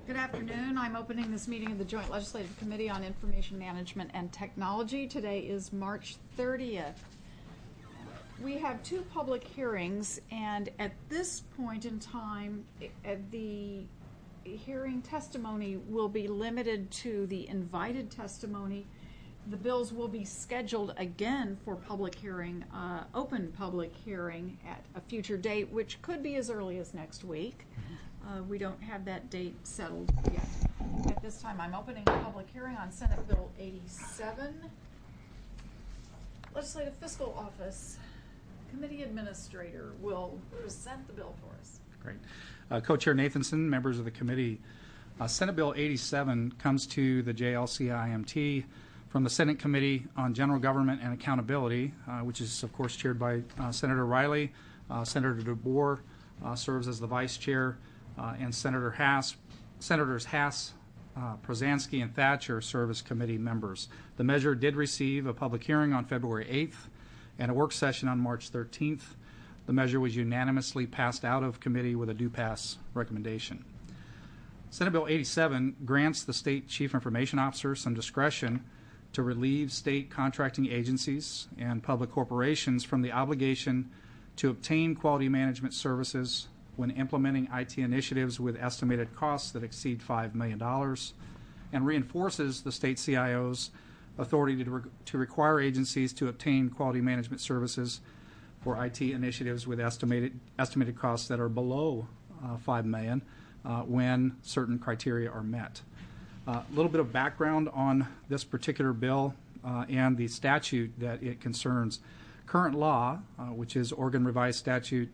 Good afternoon. I'm opening this meeting of the Joint Legislative Committee on Information Management and Technology. Today is March 30th. We have two public hearings, and at this point in time, the hearing testimony will be limited to the invited testimony. The bills will be scheduled again for public hearing, open public hearing at a future date, which could be as early as next week. We don't have that date settled yet. At this time, I'm opening a public hearing on Senate Bill 87. Legislative Fiscal Office Committee Administrator will present the bill for us. Great. Co-Chair Nathanson, members of the committee, Senate Bill 87 comes to the JLC-IMT from the Senate Committee on General Government and Accountability, which is, of course, chaired by Senator Riley. Senator DeBoer serves as the vice chair, and Senators Hass, Prozansky, and Thatcher serve as committee members. The measure did receive a public hearing on February 8th and a work session on March 13th. The measure was unanimously passed out of committee with a do-pass recommendation. Senate Bill 87 grants the State Chief Information Officer some discretion to relieve state contracting agencies and public corporations from the obligation to obtain quality management services when implementing IT initiatives with estimated costs that exceed $5 million, and reinforces the state CIO's authority to require agencies to obtain quality management services for IT initiatives with estimated costs that are below $5 million when certain criteria are met. A little bit of background on this particular bill and the statute that it concerns. Current law, which is Oregon Revised Statute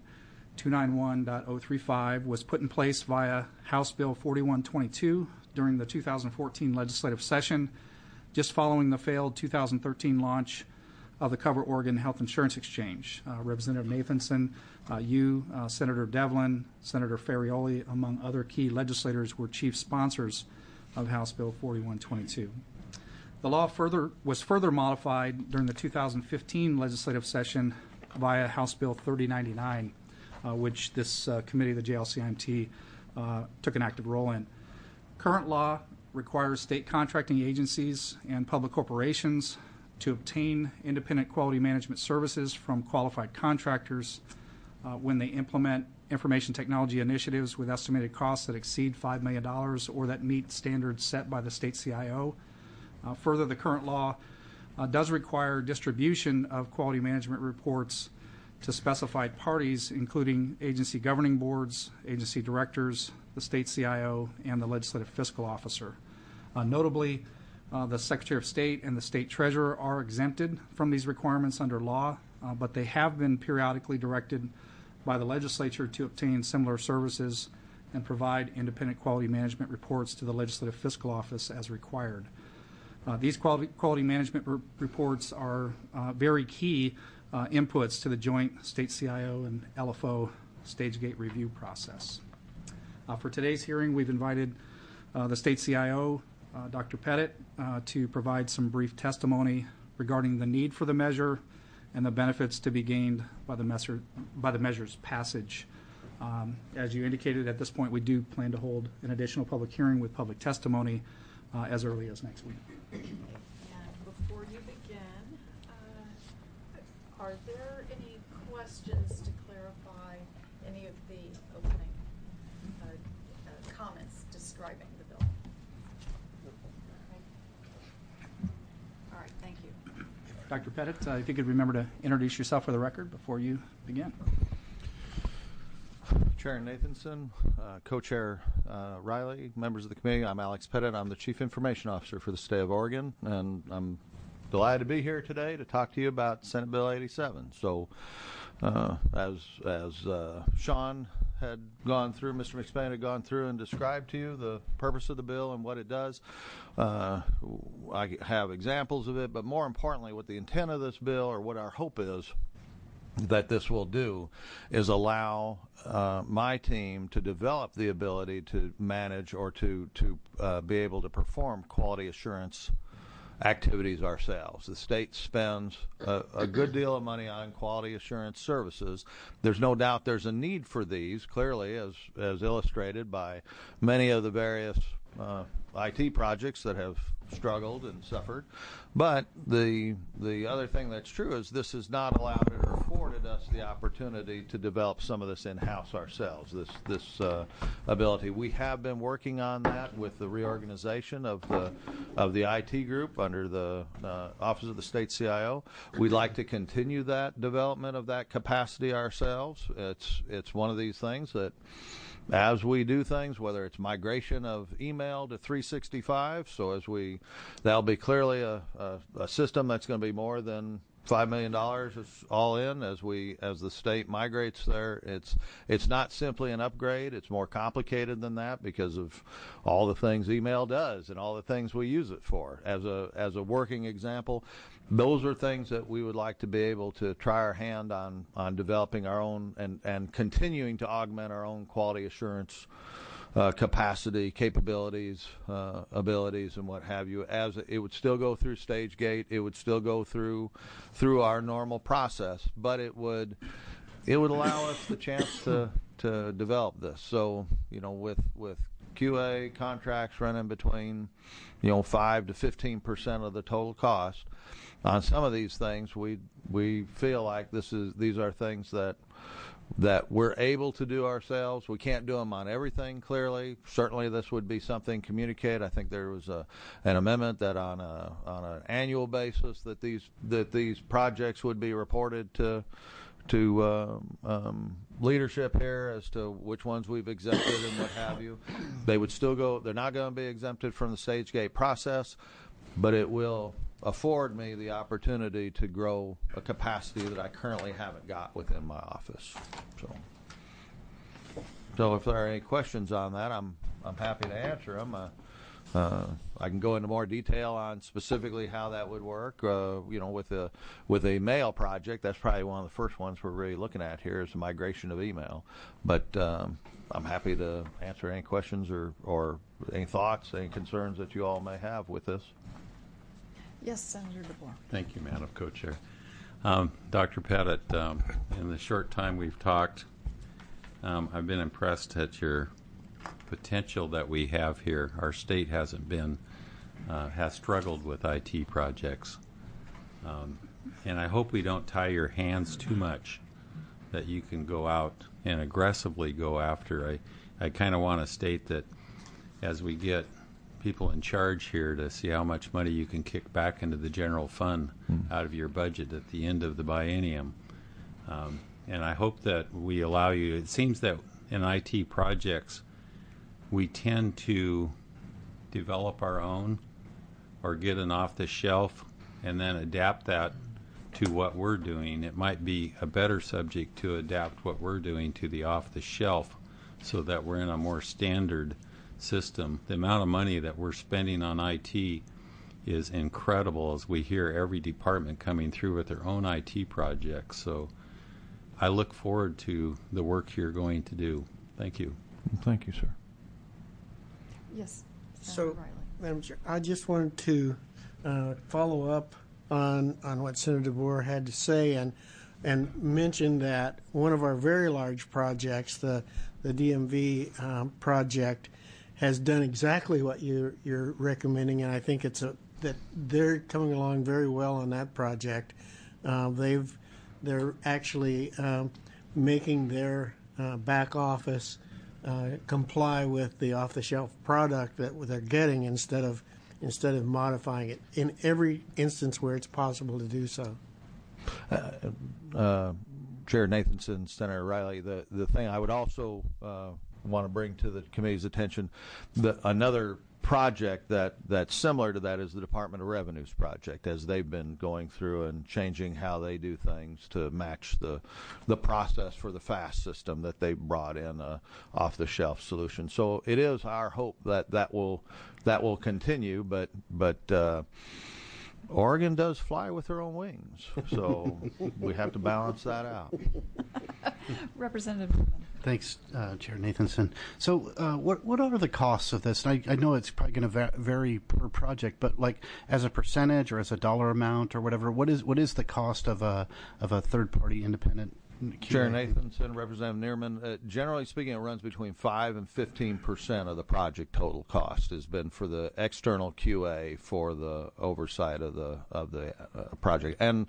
291.035, was put in place via House Bill 4122 during the 2014 legislative session, just following the failed 2013 launch of the Cover Oregon Health Insurance Exchange. Representative Nathanson, Senator Devlin, Senator Ferrioli, among other key legislators, were chief sponsors of House Bill 4122. The law was further modified during the 2015 legislative session via House Bill 3099, which this committee, the JLC-IMT, took an active role in. Current law requires state contracting agencies and public corporations to obtain independent quality management services from qualified contractors when they implement information technology initiatives with estimated costs that exceed $5 million or that meet standards set by the state CIO. Further, the current law does require distribution of quality management reports to specified parties, including agency governing boards, agency directors, the state CIO, and the legislative fiscal officer. Notably, the Secretary of State and the State Treasurer are exempted from these requirements under law, but they have been periodically directed by the legislature to obtain similar services and provide independent quality management reports to the Legislative Fiscal Office as required. These quality management reports are very key inputs to the joint state CIO and LFO stage gate review process. For today's hearing, we've invited the state CIO, Dr. Pettit, to provide some brief testimony regarding the need for the measure and the benefits to be gained by the measure's passage. As you indicated, at this point, we do plan to hold an additional public hearing with public testimony as early as next week. And before you begin, are there any questions to clarify any of the opening comments describing the bill? All right, thank you. Dr. Pettit, if you could remember to introduce yourself for the record before you begin. Chair Nathanson, Co-Chair Riley, members of the committee, I'm Alex Pettit. I'm the Chief Information Officer for the state of Oregon, and I'm delighted to be here today to talk to you about Senate Bill 87. So as Sean had gone through, Mr. McSpain had gone through and described to you the purpose of the bill and what it does, I have examples of it, but more importantly, what the intent of this bill, or what our hope is that this will do, is allow my team to develop the ability to manage or to be able to perform quality assurance activities ourselves. The state spends a good deal of money on quality assurance services. There's no doubt there's a need for these, clearly, as illustrated by many of the various IT projects that have struggled and suffered. But the other thing that's true is this has not allowed it or afforded us the opportunity to develop some of this in-house ourselves, this ability. We have been working on that with the reorganization of the IT group under the Office of the State CIO. We'd like to continue that development of that capacity ourselves. It's one of these things that, as we do things, whether it's migration of email to 365, that'll be clearly a system that's going to be more than $5 million is all in as the state migrates there. It's not simply an upgrade. It's more complicated than that because of all the things email does and all the things we use it for. As a working example, those are things that we would like to be able to try our hand on developing our own and continuing to augment our own quality assurance capacity, capabilities, abilities, and what have you. As it would still go through StageGate, it would still go through our normal process, but it would allow us the chance to develop this. So, with QA contracts running between 5 to 15% of the total cost on some of these things, we feel like these are things that we're able to do ourselves. We can't do them on everything, clearly. Certainly this would be something communicated. I think there was an amendment that on an annual basis that these projects would be reported to leadership here as to which ones we've exempted and what have you. They would still go. They're not going to be exempted from the StageGate process, but it will afford me the opportunity to grow a capacity that I currently haven't got within my office. So if there are any questions on that, I'm happy to answer them. I can go into more detail on specifically how that would work. With a mail project, that's probably one of the first ones we're really looking at here is the migration of email. But I'm happy to answer any questions or any thoughts, any concerns that you all may have with this. Yes, Senator DeBoer. Thank you, Madam Co-Chair. Dr. Pettit, in the short time we've talked, I've been impressed at your potential that we have here. Our state has struggled with IT projects. And I hope we don't tie your hands too much, that you can go out and aggressively go after. I kind of want to state that as we get people in charge here to see how much money you can kick back into the general fund out of your budget at the end of the biennium. And I hope that we allow you. It seems that in IT projects, we tend to develop our own or get an off-the-shelf and then adapt that to what we're doing. It might be a better subject to adapt what we're doing to the off-the-shelf so that we're in a more standard system. The amount of money that we're spending on IT is incredible as we hear every department coming through with their own IT projects. So I look forward to the work you're going to do. Thank you. Thank you, sir. Yes, So, Senator Riley. Madam Chair, I just wanted to follow up on what Senator DeBoer had to say and mention that one of our very large projects, the DMV project, has done exactly what you're recommending, and I think that they're coming along very well on that project. They're actually making their back office comply with the off-the-shelf product that they're getting instead of modifying it in every instance where it's possible to do so. Chair Nathanson, Senator Riley, the thing I would also want to bring to the committee's attention, another project that's similar to that is the Department of Revenue's project, as they've been going through and changing how they do things to match the process for the FAST system that they brought in, off-the-shelf solution. So it is our hope that will continue, but Oregon does fly with their own wings, so we have to balance that out. Representative Newman. Thanks, Chair Nathanson. So, what are the costs of this? And I know it's probably going to vary per project, but like as a percentage or as a dollar amount or whatever, what is the cost of a third party independent QA? Chair Nathanson, Representative Neerman, generally speaking, it runs between 5 and 15% of the project total cost has been for the external QA for the oversight of the project, and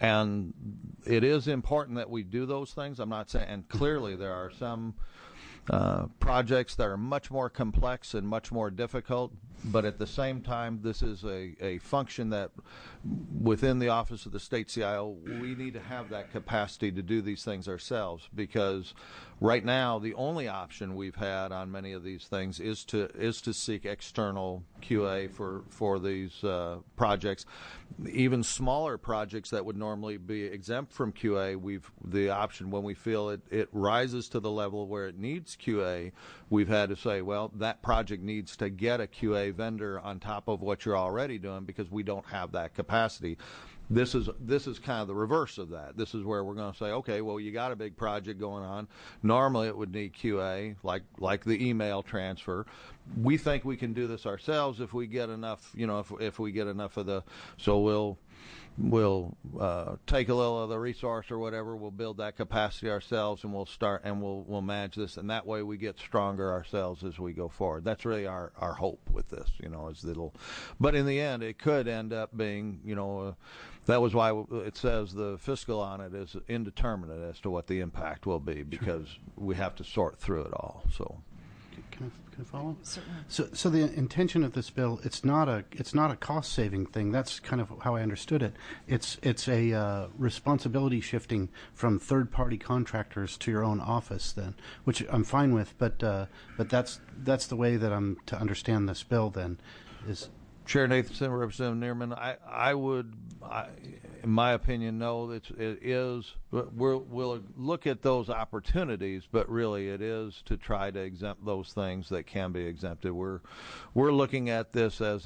it is important that we do those things. I'm not saying, and clearly there are some projects that are much more complex and much more difficult, but at the same time, this is a function that within the Office of the State CIO, we need to have that capacity to do these things ourselves, because right now the only option we've had on many of these things is to seek external QA for these projects. Even smaller projects that would normally be exempt from QA, the option when we feel it rises to the level where it needs QA, we've had to say, well, that project needs to get a QA vendor on top of what you're already doing because we don't have that capacity. This is kind of the reverse of that. This is where we're going to say, okay, well, you got a big project going on. Normally it would need QA, like the email transfer. We think we can do this ourselves if we get enough, if we get enough of the, so we'll take a little of the resource or whatever, we'll build that capacity ourselves, and we'll start and we'll manage this, and that way we get stronger ourselves as we go forward. That's really our hope with this, is that but in the end it could end up being, that was why it says the fiscal on it is indeterminate as to what the impact will be, because we have to sort through it all. So can I follow? Certainly. So the intention of this bill, it's not a cost saving thing. That's kind of how I understood it. It's a responsibility shifting from third party contractors to your own office, then, which I'm fine with. But that's the way that I'm to understand this bill. Then is. Chair Nathanson, Representative Neerman, I would, in my opinion, no. It is. We'll look at those opportunities, but really, it is to try to exempt those things that can be exempted. We're looking at this as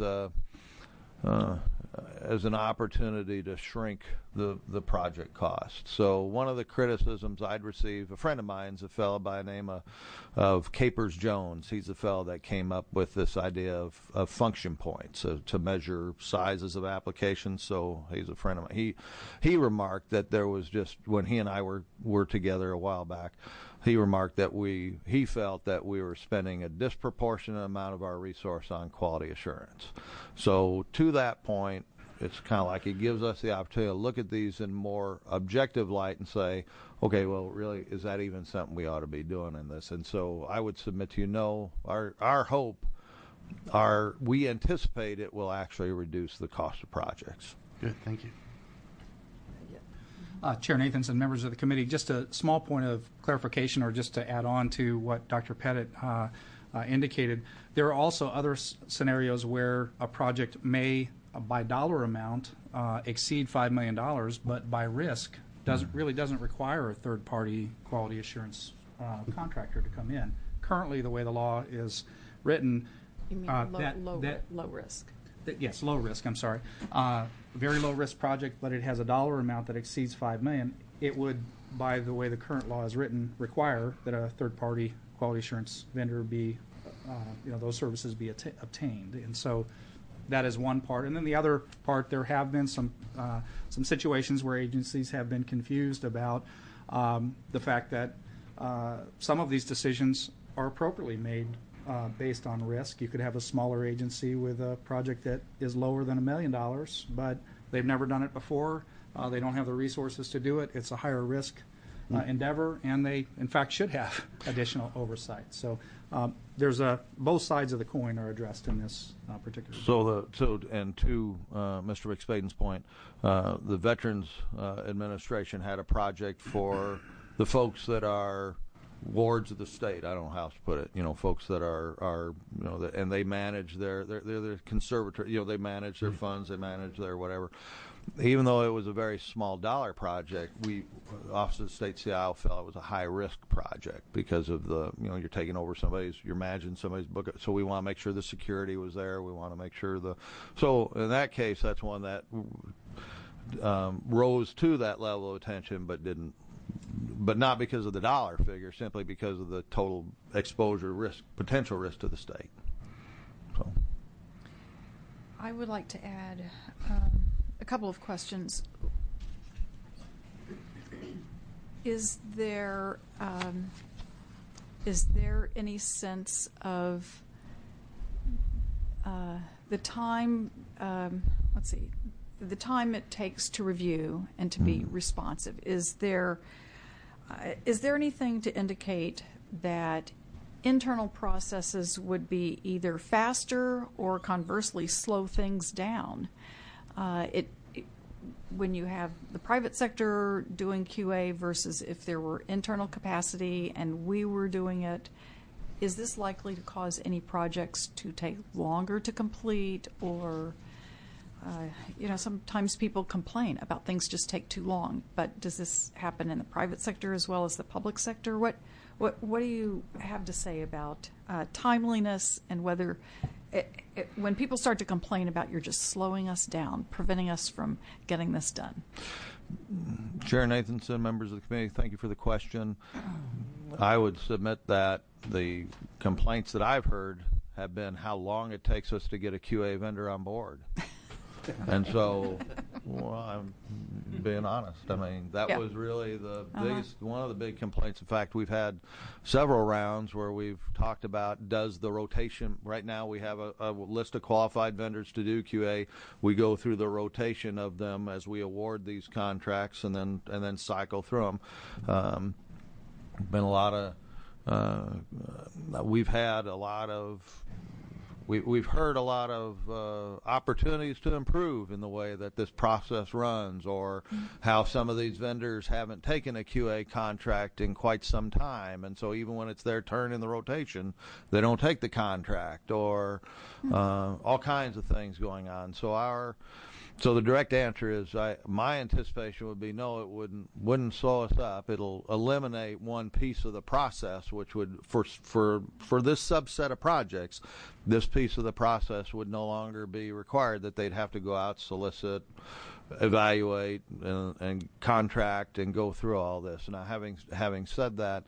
an opportunity to shrink the project cost. So one of the criticisms I'd receive, a friend of mine's a fellow by the name of Capers Jones. He's the fellow that came up with this idea of function points to measure sizes of applications. So he's a friend of mine. He remarked that there was just, when he and I were together a while back, he remarked that he felt that we were spending a disproportionate amount of our resource on quality assurance. So to that point, it's kind of like it gives us the opportunity to look at these in more objective light and say, okay, well, really, is that even something we ought to be doing in this? And so I would submit to you, no. Our hope, we anticipate it will actually reduce the cost of projects. Good, thank you. Chair Nathanson, members of the committee, just a small point of clarification, or just to add on to what Dr. Pettit indicated. There are also other scenarios where a project may, by dollar amount, exceed $5 million, but by risk doesn't require a third-party quality assurance contractor to come in. Currently, the way the law is written, You mean low risk? Yes, low risk. I'm sorry. Very low risk project, but it has a dollar amount that exceeds $5 million. It would, by the way the current law is written, require that a third-party quality assurance vendor be, those services be obtained. And so that is one part. And then the other part, there have been some situations where agencies have been confused about the fact that some of these decisions are appropriately made based on risk. You could have a smaller agency with a project that is lower than $1 million, but they've never done it before. They don't have the resources to do it. It's a higher risk endeavor, and they, in fact, should have additional oversight. So there's both sides of the coin are addressed in this particular. So to Mr. McSpaden's point, the Veterans Administration had a project for the folks that are wards of the state. I don't know how else to put it. Folks that are and they manage their conservatory. They manage their funds. They manage their whatever. even though it was a very small dollar project, Office of the State CIO felt it was a high risk project because of you're taking over you're managing somebody's book. So we want to make sure the security was there. We want to make sure so in that case, that's one that rose to that level of attention, but not because of the dollar figure, simply because of the total exposure potential risk to the state. So I would like to add a couple of questions. Is there any sense of the time? The time it takes to review and to be responsive. Is there anything to indicate that internal processes would be either faster or conversely slow things down? When you have the private sector doing QA versus if there were internal capacity and we were doing it, is this likely to cause any projects to take longer to complete? Or sometimes people complain about things just take too long, but does this happen in the private sector as well as the public sector? What do you have to say about timeliness and whether when people start to complain about you're just slowing us down, preventing us from getting this done? Chair Nathanson, members of the committee, thank you for the question. I would submit that the complaints that I've heard have been how long it takes us to get a QA vendor on board. And so, I'm being honest. I mean, that was really the biggest, one of the big complaints. In fact, we've had several rounds where we've talked about does the rotation. Right now, we have a list of qualified vendors to do QA. We go through the rotation of them as we award these contracts, and then cycle through them. Been a lot of. We've had a lot of. We've heard a lot of opportunities to improve in the way that this process runs, or how some of these vendors haven't taken a QA contract in quite some time, and so even when it's their turn in the rotation, they don't take the contract, or all kinds of things going on. So the direct answer is my anticipation would be no, it wouldn't slow us up. It'll eliminate one piece of the process, which would for this subset of projects, this piece of the process would no longer be required, that they'd have to go out, solicit, evaluate, and contract and go through all this. Now, having said that,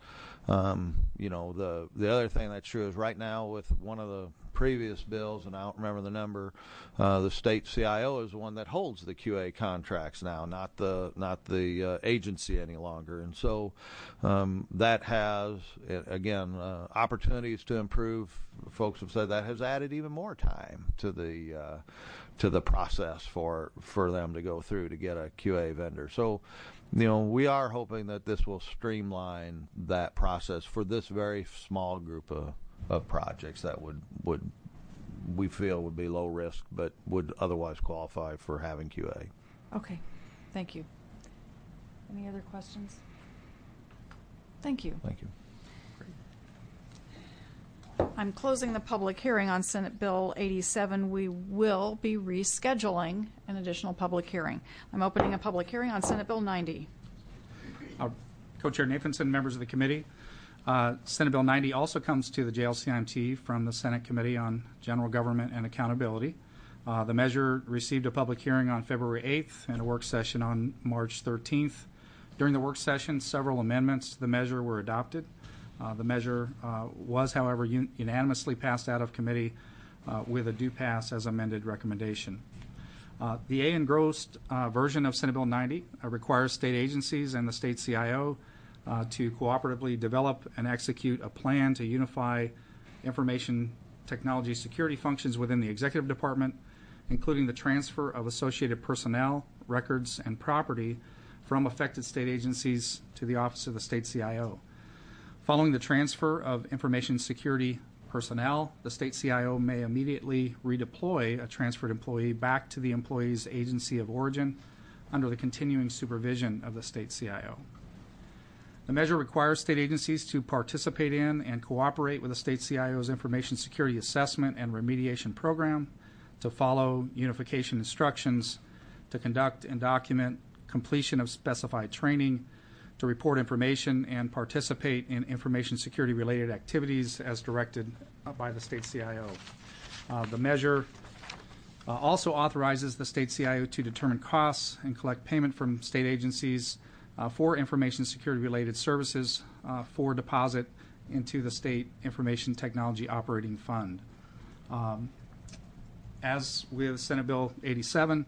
the other thing that's true is right now with one of the previous bills, and I don't remember the number, the state CIO is the one that holds the QA contracts now, not the agency any longer, and so that has again opportunities to improve. Folks have said that has added even more time to the process for them to go through to get a QA vendor. So, we are hoping that this will streamline that process for this very small group of projects that we feel would be low risk, but would otherwise qualify for having QA. Okay, thank you. Any other questions? Thank you. Thank you. I'm closing the public hearing on Senate Bill 87. We will be rescheduling an additional public hearing. I'm opening a public hearing on Senate Bill 90. Co-Chair Nathanson, members of the committee, Senate Bill 90 also comes to the JLCIMT from the Senate Committee on General Government and Accountability. The measure received a public hearing on February 8th and a work session on March 13th. During the work session, several amendments to the measure were adopted. The measure was, however, unanimously passed out of committee with a do pass as amended recommendation. The A engrossed version of Senate Bill 90 requires state agencies and the state CIO to cooperatively develop and execute a plan to unify information technology security functions within the executive department, including the transfer of associated personnel, records, and property from affected state agencies to the Office of the State CIO. Following the transfer of information security personnel, the state CIO may immediately redeploy a transferred employee back to the employee's agency of origin under the continuing supervision of the state CIO. The measure requires state agencies to participate in and cooperate with the state CIO's information security assessment and remediation program, to follow unification instructions, to to conduct and document completion of specified training, to report information and participate in information security related activities as directed by the state CIO. The measure also authorizes the state CIO to determine costs and collect payment from state agencies for information security related services for deposit into the State Information Technology Operating Fund. As with Senate Bill 87,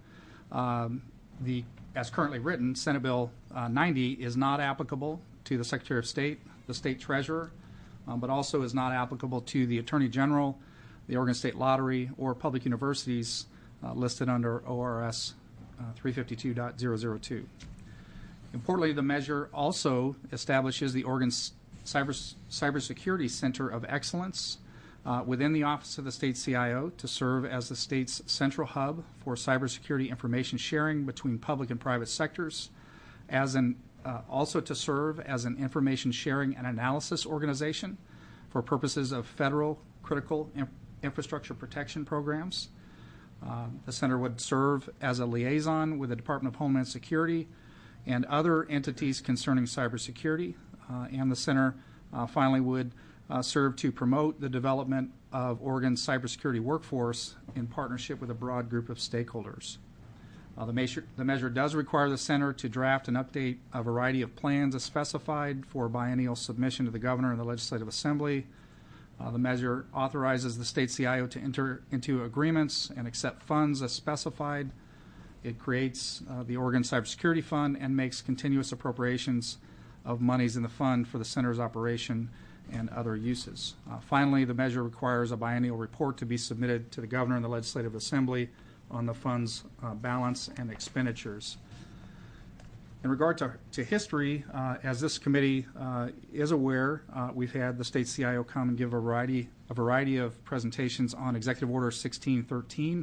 as currently written, Senate Bill 90 is not applicable to the Secretary of State, the State Treasurer, but also is not applicable to the Attorney General, the Oregon State Lottery, or public universities listed under ORS 352.002. Importantly, the measure also establishes the Oregon Cybersecurity Center of Excellence within the Office of the State CIO to serve as the state's central hub for cybersecurity information sharing between public and private sectors, also to serve as an information sharing and analysis organization for purposes of federal critical infrastructure protection programs. The center would serve as a liaison with the Department of Homeland Security and other entities concerning cybersecurity, and the center finally would serve to promote the development of Oregon's cybersecurity workforce in partnership with a broad group of stakeholders. The measure does require the center to draft and update a variety of plans as specified for biennial submission to the governor and the Legislative Assembly. The measure authorizes the state CIO to enter into agreements and accept funds as specified. It creates the Oregon Cybersecurity Fund and makes continuous appropriations of monies in the fund for the center's operation and other uses. Finally, the measure requires a biennial report to be submitted to the governor and the Legislative Assembly on the fund's balance and expenditures. In regard to history, as this committee is aware, we've had the state CIO come and give a variety of presentations on Executive Order 1613.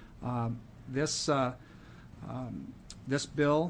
This bill,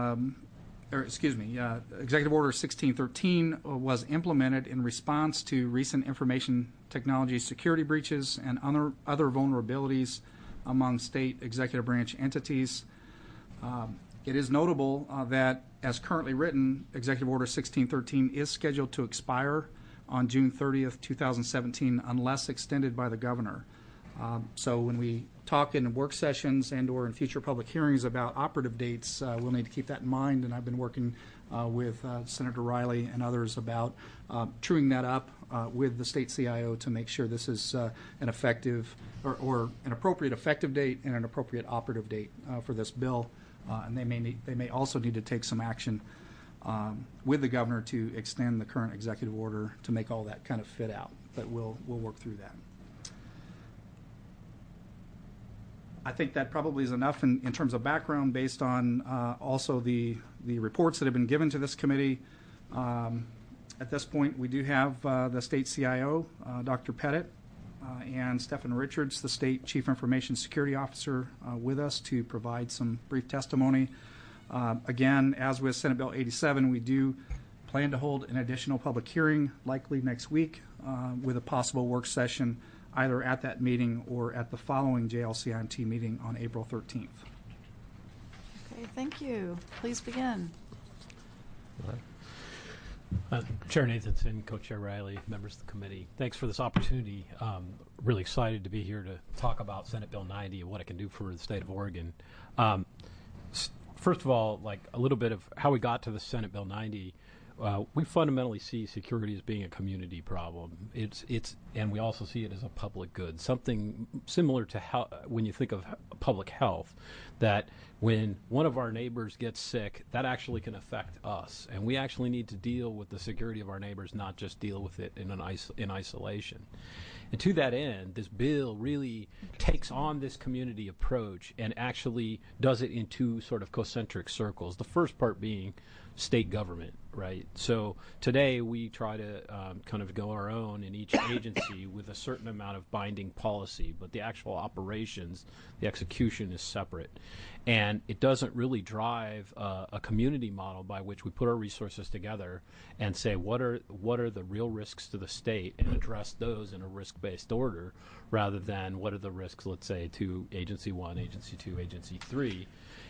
Executive Order 1613 was implemented in response to recent information technology security breaches and other vulnerabilities among state executive branch entities. It is notable that, as currently written, Executive Order 1613 is scheduled to expire on June 30th, 2017, unless extended by the governor. So when we talk in work sessions and or in future public hearings about operative dates, we'll need to keep that in mind, and I've been working with Senator Riley and others about truing that up with the state CIO to make sure this is an effective or an appropriate effective date and an appropriate operative date for this bill. And they may also need to take some action with the governor to extend the current executive order to make all that kind of fit out. But we'll work through that. I think that probably is enough in terms of background based on also the reports that have been given to this committee. At this point, we do have the state CIO, Dr. Pettit, and Stephen Richards, the State Chief Information Security Officer, with us to provide some brief testimony. Again, as with Senate Bill 87, we do plan to hold an additional public hearing, likely next week, with a possible work session either at that meeting or at the following JLCIMT meeting on April 13th. Okay, thank you. Please begin. Chair Nathanson, Co-Chair Riley, members of the committee, thanks for this opportunity. Really excited to be here to talk about Senate Bill 90 and what it can do for the state of Oregon. First of all, like a little bit of how we got to the Senate Bill 90. We fundamentally see security as being a community problem. And we also see it as a public good, something similar to how when you think of public health, that when one of our neighbors gets sick, that actually can affect us, and we actually need to deal with the security of our neighbors, not just deal with it in isolation. And to that end, this bill really takes on this community approach and actually does it in two sort of concentric circles. The first part being state government, right? So today we try to kind of go our own in each agency with a certain amount of binding policy, but the actual operations, the execution is separate. And it doesn't really drive a community model by which we put our resources together and say what are the real risks to the state and address those in a risk-based order, rather than what are the risks, let's say, to Agency 1, Agency 2, Agency 3.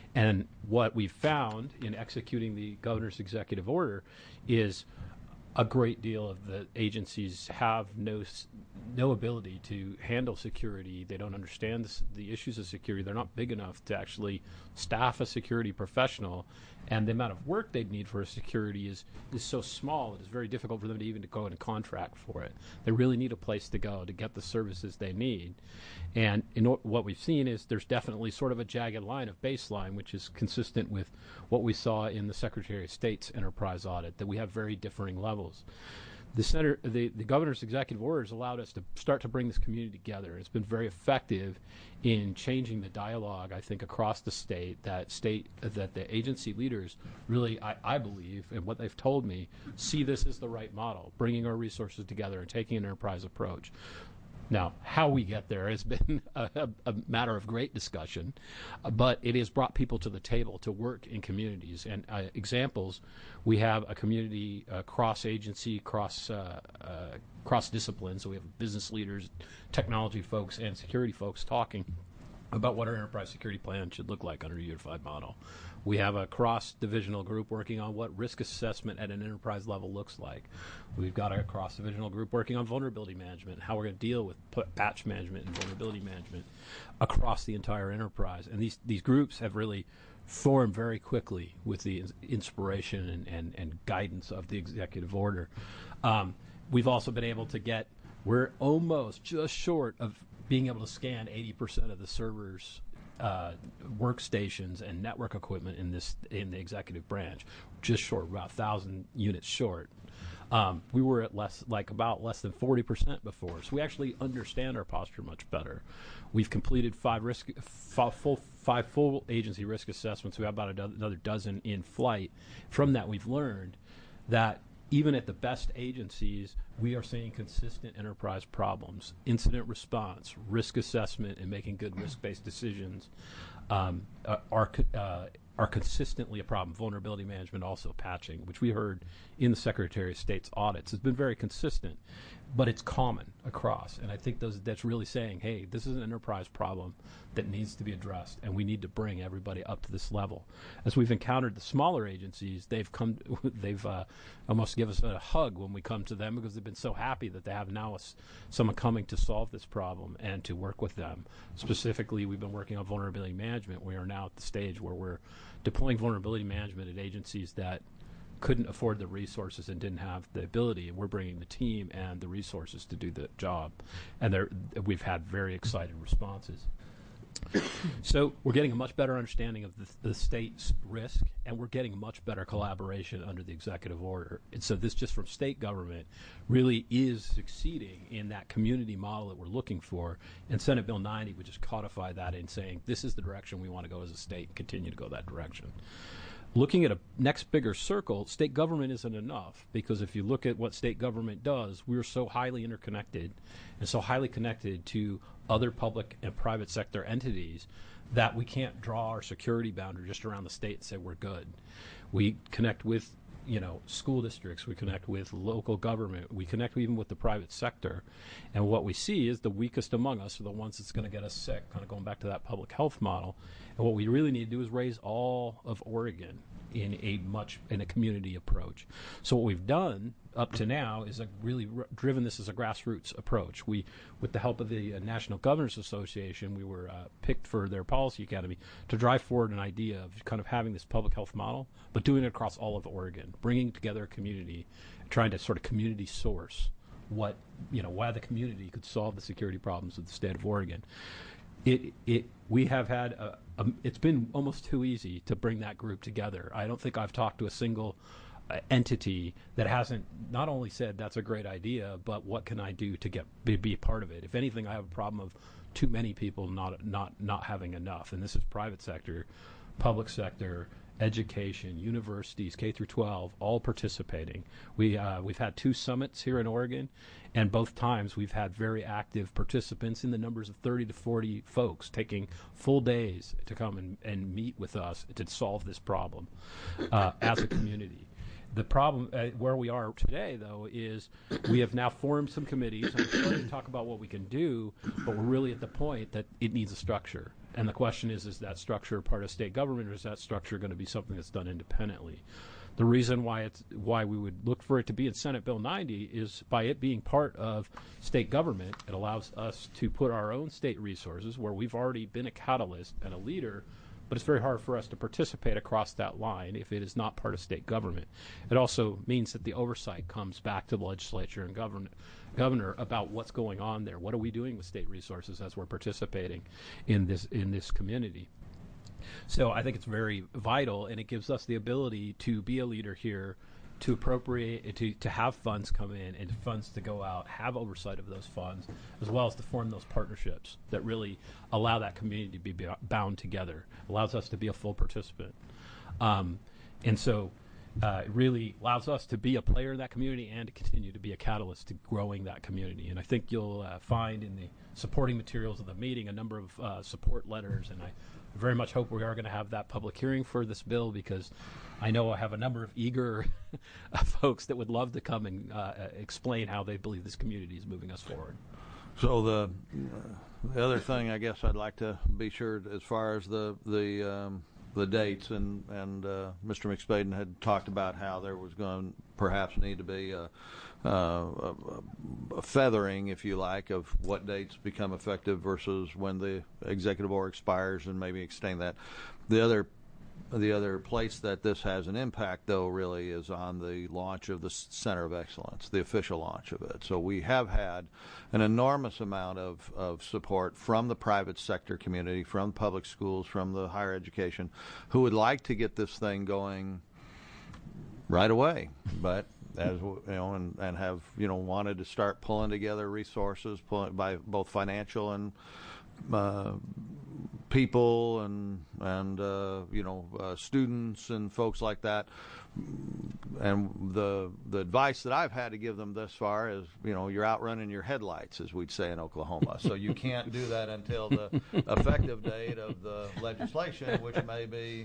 And what we've found in executing the governor's executive order is a great deal of the agencies have no ability to handle security. They don't understand the issues of security. They're not big enough to actually staff a security professional, and the amount of work they'd need for a security is so small it is very difficult for them to even to go in a contract for it. They really need a place to go to get the services they need. And what we've seen is there's definitely sort of a jagged line of baseline, which is consistent with what we saw in the Secretary of State's enterprise audit, that we have very differing levels. The governor's executive orders allowed us to start to bring this community together. It's been very effective in changing the dialogue, I think, across the state that the agency leaders really, I believe, and what they've told me, see this as the right model, bringing our resources together and taking an enterprise approach. Now, how we get there has been a matter of great discussion, but it has brought people to the table to work in communities. And examples, we have a community cross-agency, cross-discipline, so we have business leaders, technology folks, and security folks talking about what our enterprise security plan should look like under a unified model. We have a cross-divisional group working on what risk assessment at an enterprise level looks like. We've got a cross-divisional group working on vulnerability management, how we're going to deal with patch management and vulnerability management across the entire enterprise. And these groups have really formed very quickly with the inspiration and guidance of the executive order. We've also been able to we're almost just short of being able to scan 80% of the servers, workstations, and network equipment in the executive branch, just short, about 1,000 units short. We were at about less than 40% before, so we actually understand our posture much better. We've completed five full agency risk assessments. We have about another dozen in flight. From that, we've learned that even at the best agencies, we are seeing consistent enterprise problems. Incident response, risk assessment, and making good risk-based decisions are consistently a problem. Vulnerability management, also patching, which we heard in the Secretary of State's audits, has been very consistent, but it's common across. And I think that's really saying, hey, this is an enterprise problem that needs to be addressed, and we need to bring everybody up to this level. As we've encountered the smaller agencies, they've almost give us a hug when we come to them, because they've been so happy that they have now someone coming to solve this problem and to work with them. Specifically, we've been working on vulnerability management. We are now at the stage where we're deploying vulnerability management at agencies that couldn't afford the resources and didn't have the ability, and we're bringing the team and the resources to do the job. And we've had very excited responses. So we're getting a much better understanding of the state's risk, and we're getting much better collaboration under the executive order. And so this, just from state government, really is succeeding in that community model that we're looking for. And Senate Bill 90 would just codify that in saying, this is the direction we want to go as a state and continue to go that direction. Looking at a next bigger circle, state government isn't enough, because if you look at what state government does, we're so highly interconnected and so highly connected to other public and private sector entities that we can't draw our security boundary just around the state and say we're good. We connect with school districts, we connect with local government, we connect even with the private sector. And what we see is the weakest among us are the ones that's going to get us sick, kind of going back to that public health model. And what we really need to do is raise all of Oregon in a community approach. So what we've done up to now is really driven this as a grassroots approach. We, with the help of the National Governors Association, we were picked for their policy academy to drive forward an idea of kind of having this public health model, but doing it across all of Oregon, bringing together a community, trying to sort of community source why the community could solve the security problems of the state of Oregon. We have had it's been almost too easy to bring that group together. I don't think I've talked to a single entity that hasn't not only said that's a great idea, but what can I do to be a part of it? If anything, I have a problem of too many people not having enough. And this is private sector, public sector, education, universities, K through 12, all participating. We've had 2 summits here in Oregon, and both times we've had very active participants in the numbers of 30 to 40 folks taking full days to come and meet with us to solve this problem as a community. The problem where we are today, though, is we have now formed some committees. I'm starting to talk about what we can do, but we're really at the point that it needs a structure. And the question is that structure part of state government, or is that structure going to be something that's done independently? The reason why we would look for it to be in Senate Bill 90 is by it being part of state government, it allows us to put our own state resources where we've already been a catalyst and a leader, but it's very hard for us to participate across that line if it is not part of state government. It also means that the oversight comes back to the legislature and governor about what's going on there. What are we doing with state resources as we're participating in this community? So I think it's very vital, and it gives us the ability to be a leader here, to appropriate, to have funds come in and funds to go out, have oversight of those funds, as well as to form those partnerships that really allow that community to be bound together, allows us to be a full participant. And so it really allows us to be a player in that community and to continue to be a catalyst to growing that community. And I think you'll find in the supporting materials of the meeting a number of support letters, and I very much hope we are going to have that public hearing for this bill, because I know I have a number of eager folks that would love to come and explain how they believe this community is moving us forward. So the other thing, I guess, I'd like to be sure as far as the dates, and Mr. McSpaden had talked about how there was going to perhaps need to be a feathering, if you like, of what dates become effective versus when the executive order expires, and maybe extend that. The other place that this has an impact, though, really is on the launch of the Center of Excellence, the official launch of it. So we have had an enormous amount of support from the private sector community, from public schools, from the higher education, who would like to get this thing going right away, but as you know, and have wanted to start pulling together resources, by both financial and people and students and folks like that. And the advice that I've had to give them thus far is, you're outrunning your headlights, as we'd say in Oklahoma. So you can't do that until the effective date of the legislation, which may be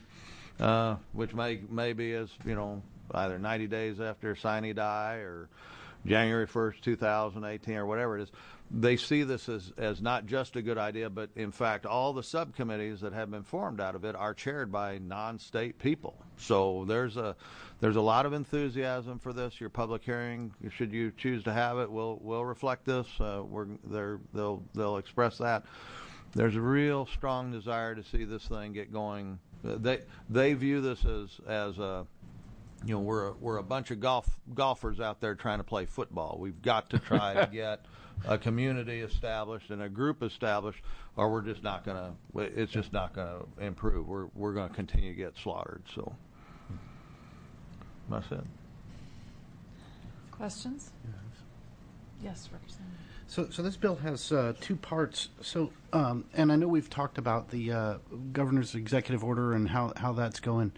as either 90 days after sine die or January 1st, 2018, or whatever it is. They see this as not just a good idea, but in fact, all the subcommittees that have been formed out of it are chaired by non-state people. So there's a lot of enthusiasm for this. Your public hearing, should you choose to have it, will reflect this. They'll express that. There's a real strong desire to see this thing get going. They view this as a we're a bunch of golfers out there trying to play football. We've got to try to get a community established and a group established, or we're just not going to. It's just not going to improve. We're going to continue to get slaughtered. So that's it. Questions? Yes, Representative. So this bill has two parts. So and I know we've talked about the governor's executive order and how that's going.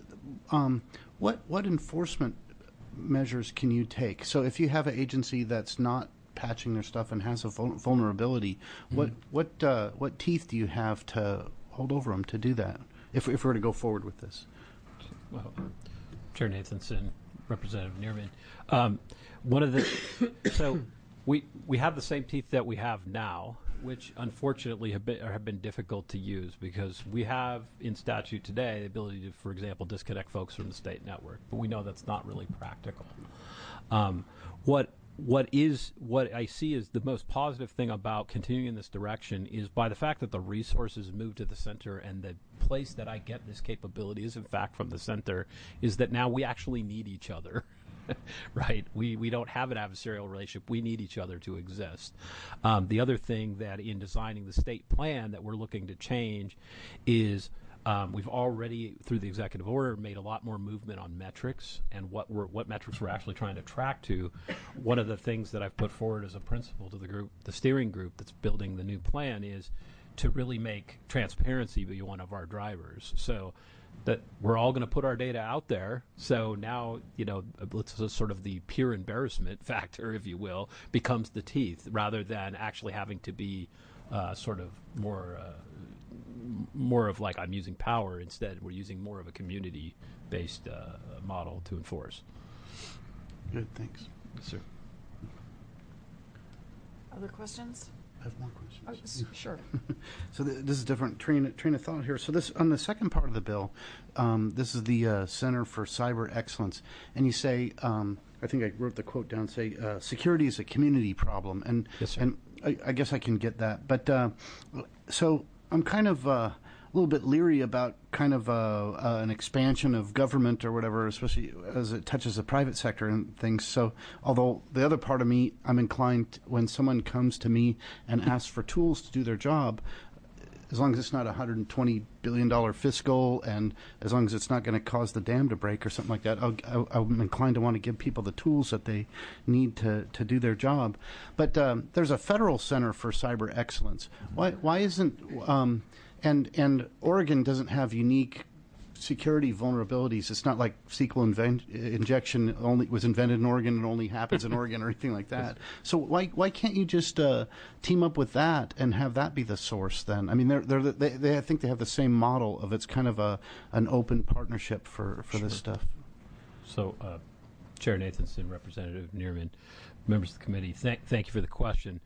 What enforcement measures can you take? So if you have an agency that's not patching their stuff and has a vulnerability, what teeth do you have to hold over them to do that? If we were to go forward with this, well, Chair Nathanson, Representative Neerman, one of the so we have the same teeth that we have now, which unfortunately have been difficult to use, because we have in statute today the ability to, for example, disconnect folks from the state network, but we know that's not really practical. What I see is the most positive thing about continuing in this direction is by the fact that the resources move to the center, and the place that I get this capability is in fact from the center, is that now we actually need each other. Right? We don't have an adversarial relationship. We need each other to exist. The other thing that in designing the state plan that we're looking to change is we've already, through the executive order, made a lot more movement on metrics and what metrics we're actually trying to track to. One of the things that I've put forward as a principle to the group, the steering group that's building the new plan, is to really make transparency be one of our drivers. So that we're all going to put our data out there. So now, let's sort of the pure embarrassment factor, if you will, becomes the teeth, rather than actually having to be sort of more of like I'm using power. Instead, we're using more of a community-based model to enforce. Good, thanks. Yes, sir. Other questions? I have more questions. Sure. So this is different train of thought here. So this on the second part of the bill, this is the Center for Cyber Excellence, and you say, I think I wrote the quote down. Say, security is a community problem, and Yes, sir. and I guess I can get that. But so I'm kind of a little bit leery about kind of an expansion of government or whatever, especially as it touches the private sector and things. So, although the other part of me, I'm inclined when someone comes to me and asks for tools to do their job, as long as it's not a $120 billion fiscal, and as long as it's not going to cause the dam to break or something like that, I'm inclined to want to give people the tools that they need to do their job. But there's a federal center for cyber excellence. Why isn't and Oregon doesn't have unique security vulnerabilities. It's not like SQL injection only was invented in Oregon and only happens in Oregon or anything like that. So why can't you just team up with that and have that be the source then? I mean, they I think they have the same model of it's kind of an open partnership for this stuff. So, Chair Nathanson, Representative Neerman, members of the committee, thank you for the question.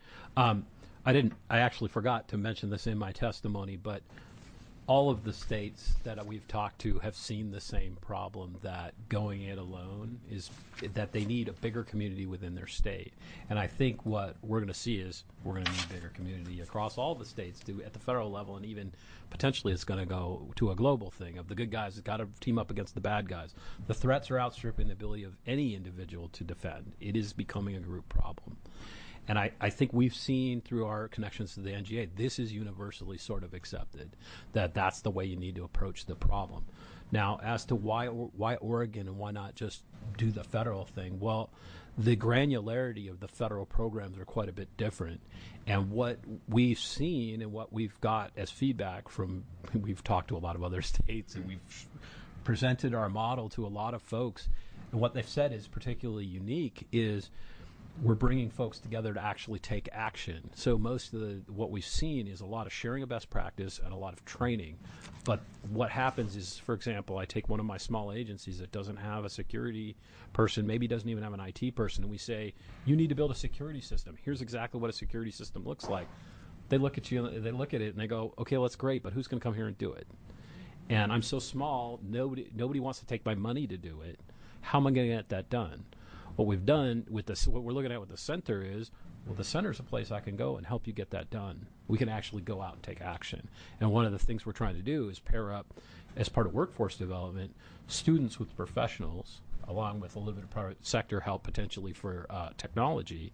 I actually forgot to mention this in my testimony, but all of the states that we've talked to have seen the same problem, that going it alone is that they need a bigger community within their state. And I think what we're going to see is we're going to need a bigger community across all the states at the federal level, and even potentially it's going to go to a global thing of the good guys have got to team up against the bad guys. The threats are outstripping the ability of any individual to defend. It is becoming a group problem. And I think we've seen through our connections to the NGA, this is universally sort of accepted, that that's the way you need to approach the problem. Now, as to why Oregon and why not just do the federal thing, well, the granularity of the federal programs are quite a bit different. And what we've seen and what we've got as feedback from, we've talked to a lot of other states and we've presented our model to a lot of folks, and what they've said is particularly unique is we're bringing folks together to actually take action. So most of what we've seen is a lot of sharing of best practice and a lot of training. But what happens is, for example, I take one of my small agencies that doesn't have a security person, maybe doesn't even have an IT person, and we say, you need to build a security system. Here's exactly what a security system looks like. They look at you, they look at it, and they go, okay, well, that's great, but who's going to come here and do it? And I'm so small, nobody wants to take my money to do it. How am I going to get that done? What we've done with this, what we're looking at with the center is, well, the center's a place I can go and help you get that done. We can actually go out and take action. And one of the things we're trying to do is pair up, as part of workforce development, students with professionals, along with a little bit of private sector help potentially for technology,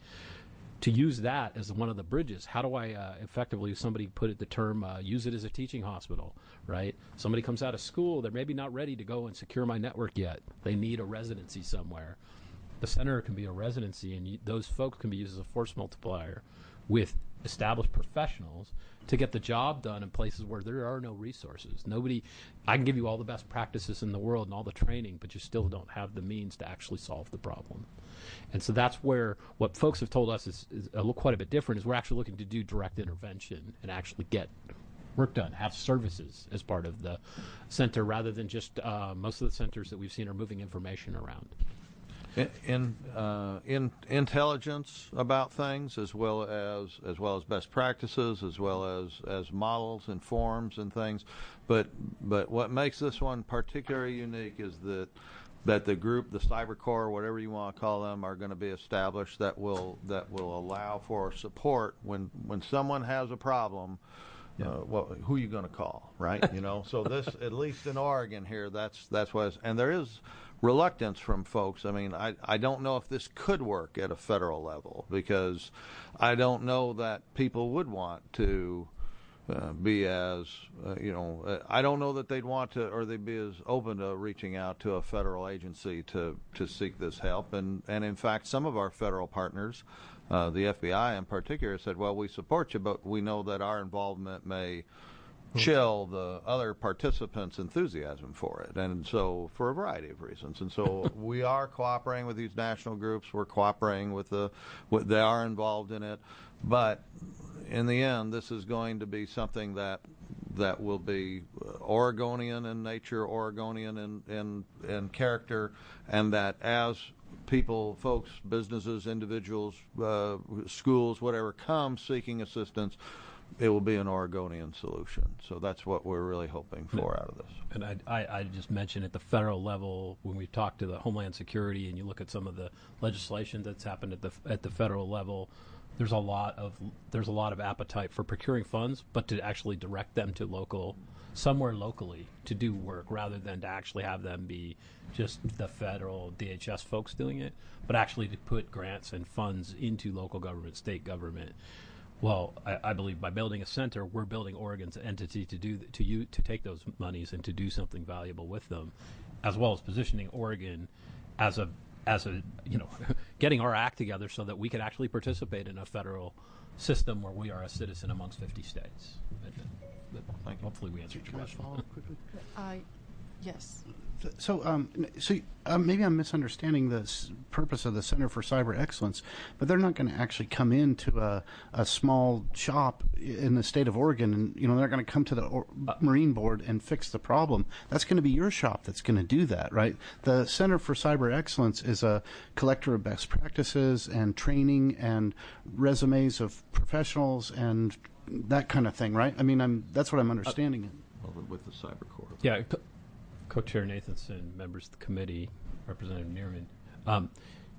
to use that as one of the bridges. How do I effectively, somebody put it the term, use it as a teaching hospital, right? Somebody comes out of school, they're maybe not ready to go and secure my network yet. They need a residency somewhere. The center can be a residency, and those folks can be used as a force multiplier with established professionals to get the job done in places where there are no resources. I can give you all the best practices in the world and all the training, but you still don't have the means to actually solve the problem. And so that's where what folks have told us is quite a bit different, is we're actually looking to do direct intervention and actually get work done, have services as part of the center, rather than just most of the centers that we've seen are moving information around. In intelligence about things, as well as best practices, as well as models and forms and things, but what makes this one particularly unique is that the group, the Cyber Corps, whatever you want to call them, are going to be established that will allow for support when someone has a problem. Who are you going to call, right? So this, at least in Oregon here, that's what it's, and there is reluctance from folks. I mean, I don't know if this could work at a federal level, because I don't know that people would want to be as, I don't know that they'd want to, or they'd be as open to reaching out to a federal agency to seek this help. And in fact, some of our federal partners, the FBI in particular, said, well, we support you, but we know that our involvement may chill the other participants' enthusiasm for it, and so for a variety of reasons. And so we are cooperating with these national groups. We're cooperating with they are involved in it, but in the end, this is going to be something that that will be Oregonian in nature, Oregonian in character, and that as people, folks, businesses, individuals, schools, whatever, come seeking assistance, it will be an Oregonian solution. So that's what we're really hoping for out of this. And I just mentioned at the federal level, when we talk to the Homeland Security and you look at some of the legislation that's happened at the federal level, there's a lot of appetite for procuring funds, but to actually direct them to somewhere locally to do work, rather than to actually have them be just the federal DHS folks doing it, but actually to put grants and funds into local government, state government. Well, I believe by building a center, we're building Oregon's entity to take those monies and to do something valuable with them, as well as positioning Oregon as a getting our act together so that we can actually participate in a federal system where we are a citizen amongst 50 states. Hopefully, we answered your question. Follow up quickly? Yes. So maybe I'm misunderstanding the purpose of the Center for Cyber Excellence, but they're not going to actually come into a small shop in the state of Oregon, and they're going to come to the Marine Board and fix the problem. That's going to be your shop that's going to do that, right? The Center for Cyber Excellence is a collector of best practices and training and resumes of professionals and that kind of thing, right? I mean, that's what I'm understanding. With the Cyber Corps. Yeah. Co-Chair Nathanson, members of the committee, Representative Neerman.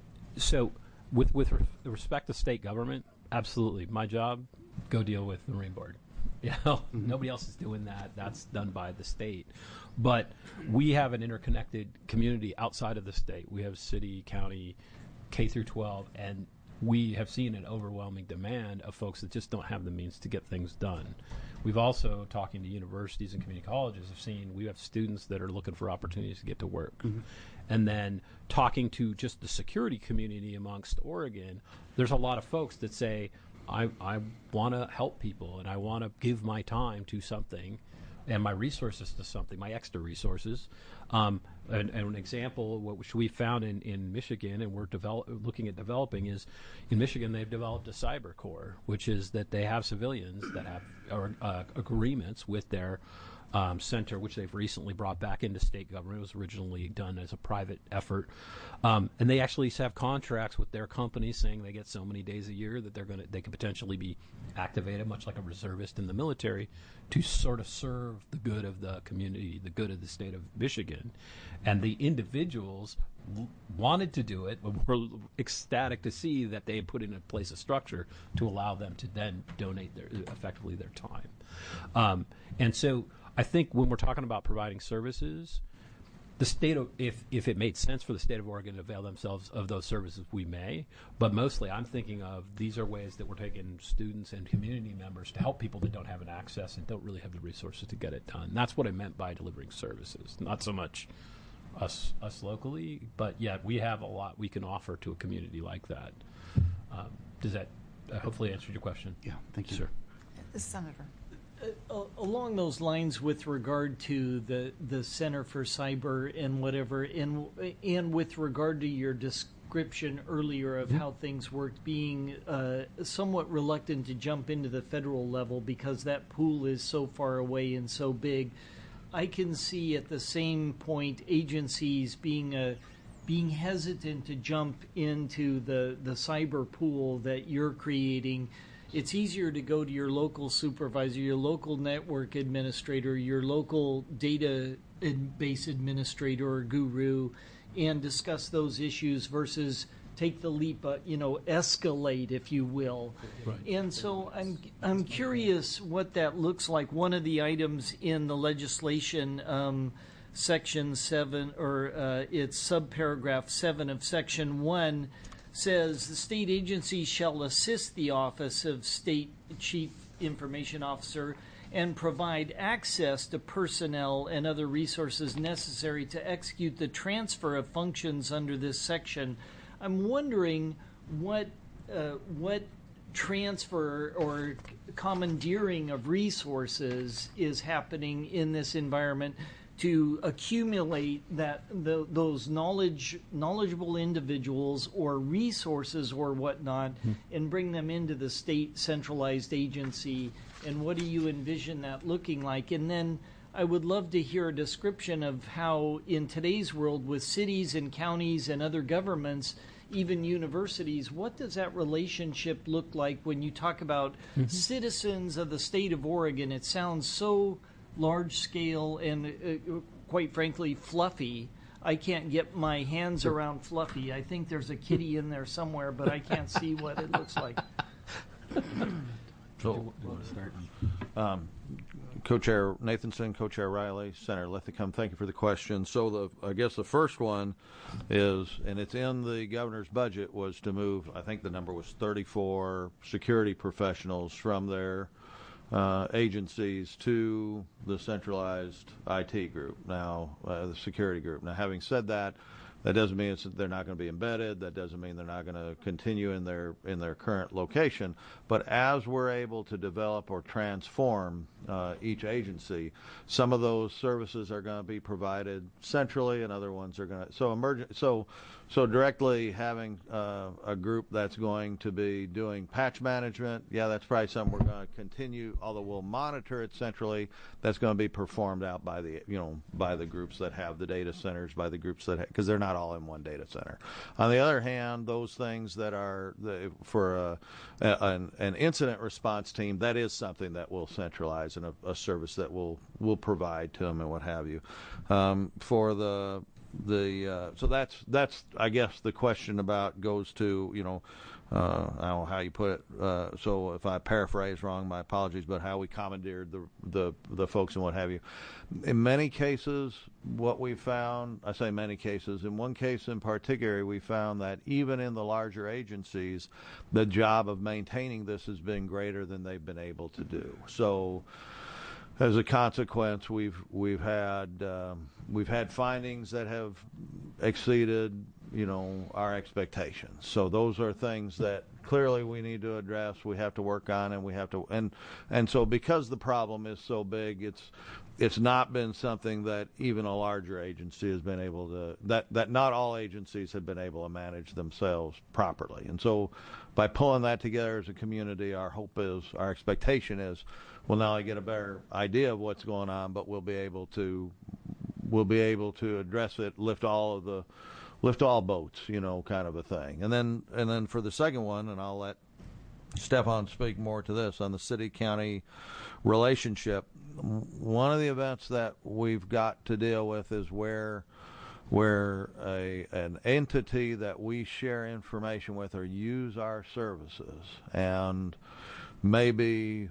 So with respect to state government, absolutely. My job, go deal with the Marine Board. Nobody else is doing that. That's done by the state. But we have an interconnected community outside of the state. We have city, county, K through 12, and we have seen an overwhelming demand of folks that just don't have the means to get things done. We've also, talking to universities and community colleges, have seen we have students that are looking for opportunities to get to work. Mm-hmm. And then talking to just the security community amongst Oregon, there's a lot of folks that say, I want to help people and I want to give my time to something and my resources to something, my extra resources. And an example, which we found in Michigan, and we're looking at developing, is in Michigan they've developed a cyber corps, which is that they have civilians that have agreements with their center, which they've recently brought back into state government. It was originally done as a private effort, and they actually have contracts with their companies saying they get so many days a year that they could potentially be activated, much like a reservist in the military, to sort of serve the good of the community, the good of the state of Michigan. And the individuals wanted to do it, but were ecstatic to see that they had put in place a structure to allow them to then donate effectively their time. And so I think when we're talking about providing services, the state of, if it made sense for the state of Oregon to avail themselves of those services, we may. But mostly I'm thinking of these are ways that we're taking students and community members to help people that don't have an access and don't really have the resources to get it done. That's what I meant by delivering services, not so much us locally, but yet we have a lot we can offer to a community like that. Does that hopefully answer your question? Yeah, thank you. Sure. Senator. Along those lines, with regard to the Center for Cyber and whatever, and with regard to your description earlier of how things worked, being somewhat reluctant to jump into the federal level because that pool is so far away and so big, I can see at the same point agencies being hesitant to jump into the cyber pool that you're creating. It's easier to go to your local supervisor, your local network administrator, your local database administrator or guru, and discuss those issues versus take the leap, escalate, if you will. Right. And so I'm curious what that looks like. One of the items in the legislation, Section 7, or it's subparagraph 7 of Section 1, says the state agency shall assist the Office of State Chief Information Officer and provide access to personnel and other resources necessary to execute the transfer of functions under this section. I'm wondering what transfer or commandeering of resources is happening in this environment to accumulate those knowledgeable individuals or resources or whatnot, and bring them into the state centralized agency and what do you envision that looking like? And then I would love to hear a description of how, in today's world, with cities and counties and other governments, even universities, what does that relationship look like when you talk about citizens of the state of Oregon? It sounds so large scale and, quite frankly, fluffy. I can't get my hands around fluffy. I think there's a kitty in there somewhere, but I can't see what it looks like. So, Co-Chair Nathanson, Co-Chair Riley, Senator Lithicum, thank you for the question. So I guess the first one is, and it's in the governor's budget, was to move, I think the number was 34 security professionals from their agencies to the centralized IT group, now the security group. Now, having said that, that doesn't mean they're not going to be embedded. That doesn't mean they're not going to continue in their current location. But as we're able to develop or transform each agency, some of those services are going to be provided centrally, and other ones are going to so directly having a group that's going to be doing patch management. Yeah, that's probably something we're going to continue. Although we'll monitor it centrally, that's going to be performed out by the groups that have the data centers, by the groups that because they're not all in one data center. On the other hand, those things that are for an incident response team, that is something that we'll centralize and a service that we'll provide to them and what have you. So that's I guess the question about goes to I don't know how you put it. So if I paraphrase wrong, my apologies. But how we commandeered the folks and what have you. In many cases, what we found, I say many cases. In one case in particular, we found that even in the larger agencies, the job of maintaining this has been greater than they've been able to do. So, as a consequence, we've had findings that have exceeded our expectations. So those are things that clearly we need to address. We have to work on, and we have to and so because the problem is so big, it's not been something that even a larger agency has been able to that not all agencies have been able to manage themselves properly. And so by pulling that together as a community, our expectation is we'll not only get a better idea of what's going on, but we'll be able to address it, lift all boats, kind of a thing. And then for the second one, and I'll let Stefan speak more to this on the city-county relationship. One of the events that we've got to deal with is where an entity that we share information with or use our services and maybe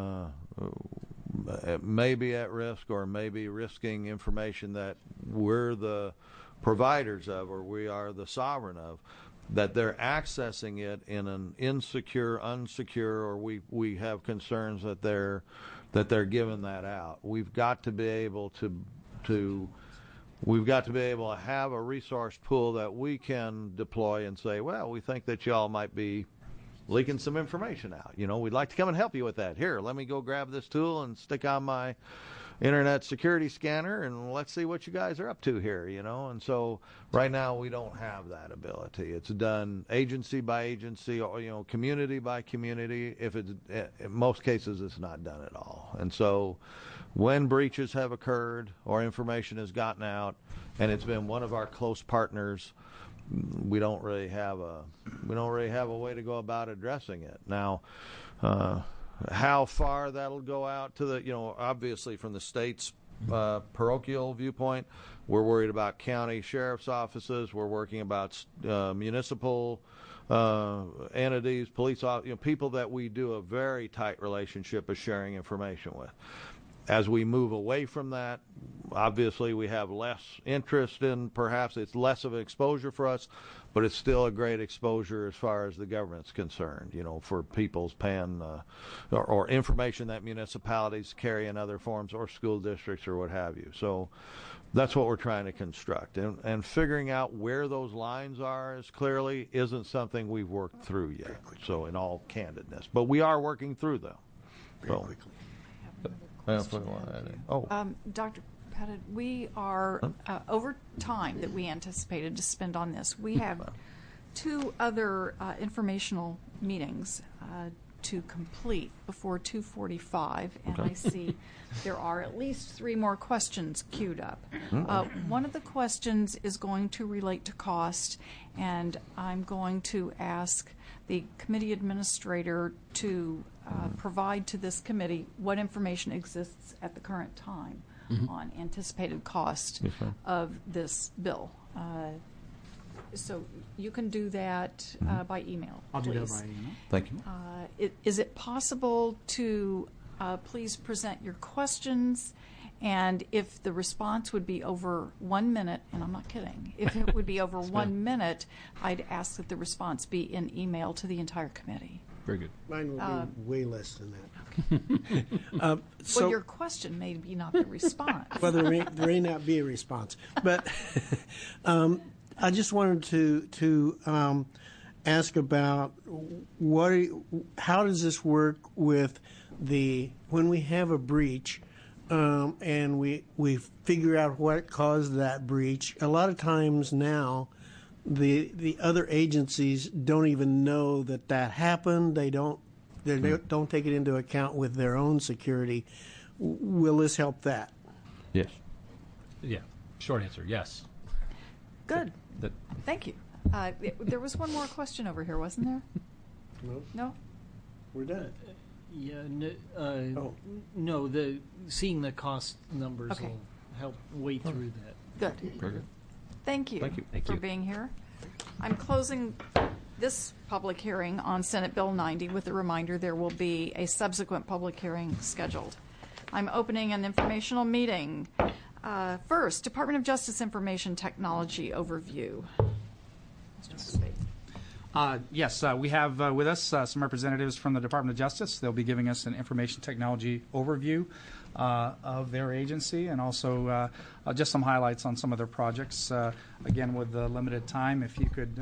at risk or maybe risking information that we're the providers of or we are the sovereign of, that they're accessing it in an insecure, unsecure, or we have concerns that they're giving that out. We've got to be able to have a resource pool that we can deploy and say, well, we think that y'all might be leaking some information out. We'd like to come and help you with that. Here, let me go grab this tool and stick on my internet security scanner and let's see what you guys are up to here, And so right now we don't have that ability. It's done agency by agency or, community by community. In most cases, it's not done at all. And so when breaches have occurred or information has gotten out and it's been one of our close partners, we don't really have a way to go about addressing it. Now, how far that'll go out to the, obviously from the state's parochial viewpoint, we're worried about county sheriff's offices. We're working about municipal entities, police officers, people that we do a very tight relationship of sharing information with. As we move away from that, obviously we have less interest in, perhaps it's less of an exposure for us, but it's still a great exposure as far as the government's concerned, for people's paying or information that municipalities carry in other forms or school districts or what have you. So that's what we're trying to construct. And figuring out where those lines are isn't something we've worked through yet. So in all candidness. But we are working through them. Very quickly. Dr. Pettit, we are, over time that we anticipated to spend on this, we have two other informational meetings to complete before 2:45, and I see there are at least 3 more questions queued up. One of the questions is going to relate to cost, and I'm going to ask the committee administrator to provide to this committee what information exists at the current time on anticipated cost of this bill. So you can do that by email. I'll do that please. by email. Thank you. Is it possible to please present your questions? And if the response would be over 1 minute, and I'm not kidding, if it would be over 1 minute, I'd ask that the response be in email to the entire committee. Very good. Mine will be way less than that. Well, your question may be not the response. Well, there may not be a response, but I just wanted to ask about how does this work with when we have a breach and we figure out what caused that breach. A lot of times now, the other agencies don't even know that happened. They don't take it into account with their own security. Will this help that? Yes. Yeah. Short answer, yes. Good. Thank you. There was one more question over here, wasn't there? No? We're done. Yeah, Oh. Seeing the cost numbers Okay. will help wade through that. Good. Very good. Thank you, Thank for you. being here. I'm closing this public hearing on Senate Bill 90 with a reminder there will be a subsequent public hearing scheduled. I'm opening an informational meeting. First, Department of Justice Information Technology overview. Mr. Spade. Yes, we have with us some representatives from the Department of Justice. They'll be giving us an information technology overview of their agency and also just some highlights on some of their projects. Again, with the limited time, if you could,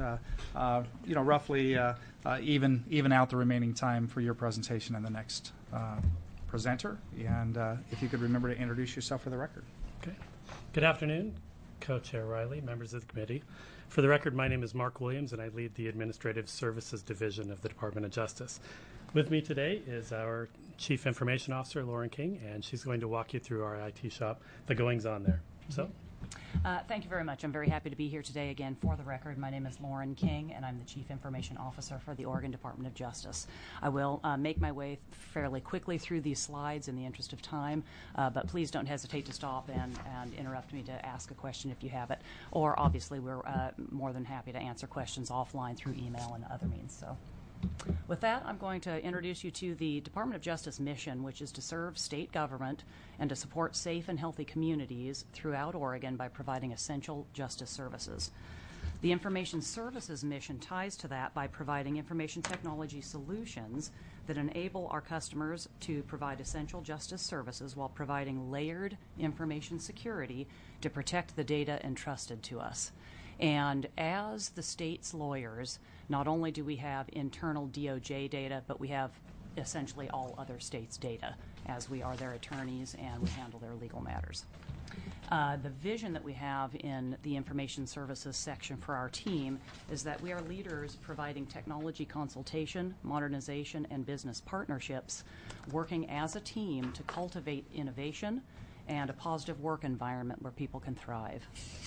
roughly even out the remaining time for your presentation and the next presenter. And if you could remember to introduce yourself for the record. Okay. Good afternoon, Co-Chair Riley, members of the committee. For the record, my name is Mark Williams, and I lead the Administrative Services Division of the Department of Justice. With me today is our Chief Information Officer, Lauren King, and she's going to walk you through our IT shop, the goings-on there. So. Thank you very much. I'm very happy to be here today again. For the record, my name is Lauren King, and I'm the Chief Information Officer for the Oregon Department of Justice. I will make my way fairly quickly through these slides in the interest of time, but please don't hesitate to stop and interrupt me to ask a question if you have it. Or obviously, we're more than happy to answer questions offline through email and other means. So. With that, I'm going to introduce you to the Department of Justice mission, which is to serve state government and to support safe and healthy communities throughout Oregon by providing essential justice services. The Information Services mission ties to that by providing information technology solutions that enable our customers to provide essential justice services while providing layered information security to protect the data entrusted to us. And as the state's lawyers, not only do we have internal DOJ data, but we have essentially all other states' data, as we are their attorneys and we handle their legal matters. The vision that we have in the Information Services section for our team is that we are leaders providing technology consultation, modernization, and business partnerships, working as a team to cultivate innovation and a positive work environment where people can thrive.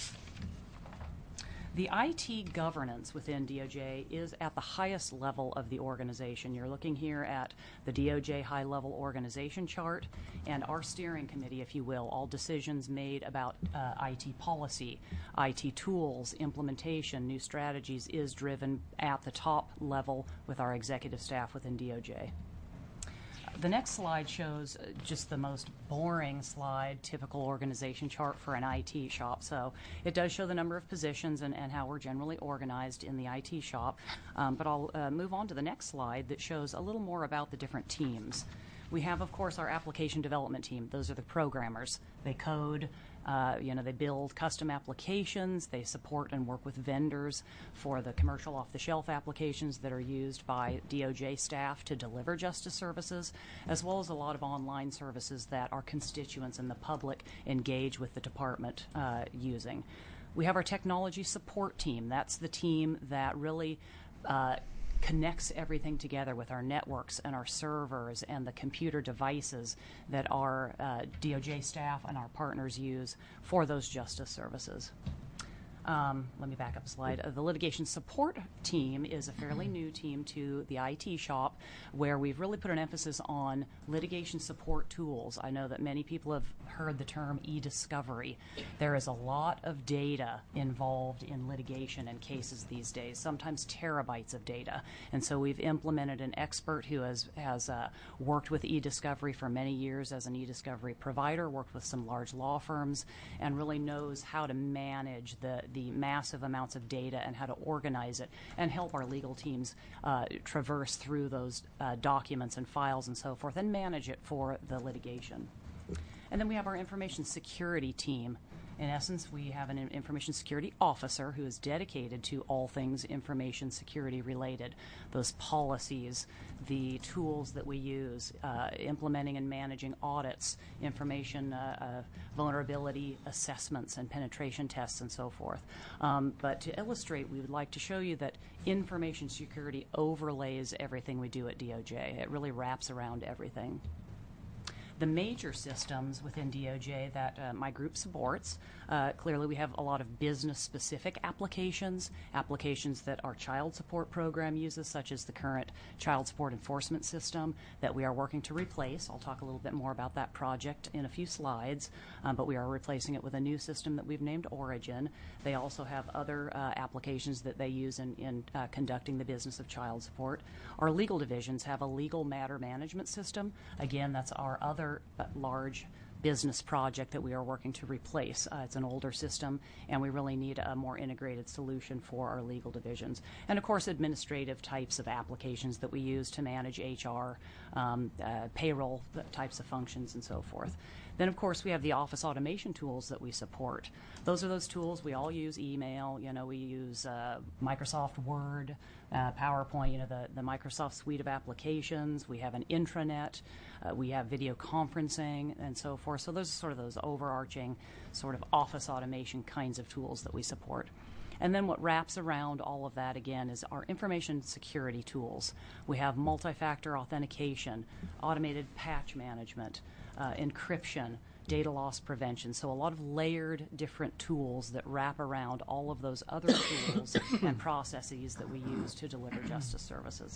The IT governance within DOJ is at the highest level of the organization. You're looking here at the DOJ high-level organization chart and our steering committee, if you will. All decisions made about IT policy, IT tools, implementation, new strategies is driven at the top level with our executive staff within DOJ. The next slide shows just the most boring slide, typical organization chart for an IT shop. So it does show the number of positions and how we're generally organized in the IT shop. But I'll move on to the next slide that shows a little more about the different teams. We have, of course, our application development team. Those are the programmers. They code, they build custom applications. They support and work with vendors for the commercial off-the-shelf applications that are used by DOJ staff to deliver justice services, as well as a lot of online services that our constituents and the public engage with the department using. We have our technology support team. That's the team that really connects everything together with our networks and our servers and the computer devices that our DOJ staff and our partners use for those justice services. Let me back up a slide. The litigation support team is a fairly new team to the IT shop, where we've really put an emphasis on litigation support tools. I know that many people have heard the term e-discovery. There is a lot of data involved in litigation and cases these days, sometimes terabytes of data. And so we've implemented an expert who has worked with e-discovery for many years as an e-discovery provider, worked with some large law firms, and really knows how to manage the massive amounts of data and how to organize it and help our legal teams traverse through those documents and files and so forth and manage it for the litigation. And then we have our information security team. In essence, we have an information security officer who is dedicated to all things information security related, those policies, the tools that we use, implementing and managing audits, information vulnerability assessments and penetration tests and so forth. But to illustrate, we would like to show you that information security overlays everything we do at DOJ. It really wraps around everything. The major systems within DOJ that my group supports, clearly we have a lot of business-specific applications that our child support program uses, such as the current child support enforcement system that we are working to replace. I'll talk a little bit more about that project in a few slides, but we are replacing it with a new system that we've named Origin. They also have other applications that they use in conducting the business of child support. Our legal divisions have a legal matter management system. Again, that's our other large business project that we are working to replace. It's an older system, and we really need a more integrated solution for our legal divisions. And of course, administrative types of applications that we use to manage HR, payroll types of functions, and so forth. Then, of course, we have the office automation tools that we support. Those are those tools we all use. Email, we use Microsoft Word, PowerPoint, the Microsoft suite of applications. We have an intranet. We have video conferencing and so forth. So those are sort of those overarching sort of office automation kinds of tools that we support. And then what wraps around all of that, again, is our information security tools. We have multi-factor authentication, automated patch management, encryption, data loss prevention. So a lot of layered different tools that wrap around all of those other tools and processes that we use to deliver justice services.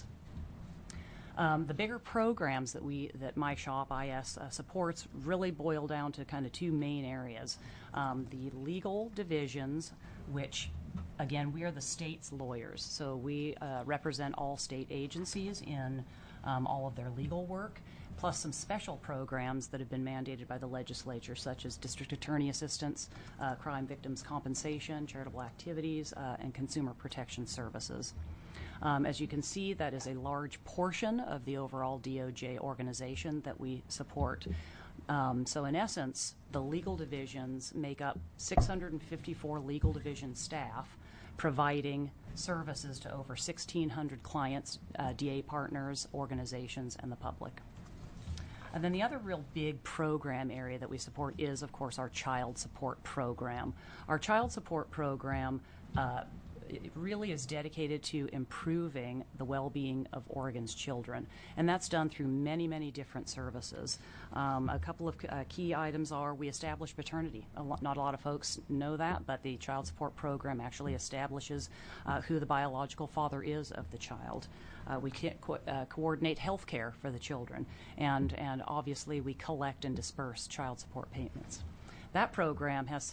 The bigger programs that my shop, IS, supports really boil down to kind of two main areas. The legal divisions, which, again, we are the state's lawyers. So we represent all state agencies in all of their legal work, plus some special programs that have been mandated by the legislature, such as district attorney assistance, crime victims compensation, charitable activities, and consumer protection services. As you can see, that is a large portion of the overall DOJ organization that we support. So in essence, the legal divisions make up 654 legal division staff providing services to over 1,600 clients, DA partners, organizations, and the public. And then the other real big program area that we support is, of course, our child support program. Our child support program it really is dedicated to improving the well-being of Oregon's children, and that's done through many, many different services. A couple of key items are we establish paternity. Not a lot of folks know that, but the child support program actually establishes who the biological father is of the child. We coordinate health care for the children, and obviously we collect and disperse child support payments. That program has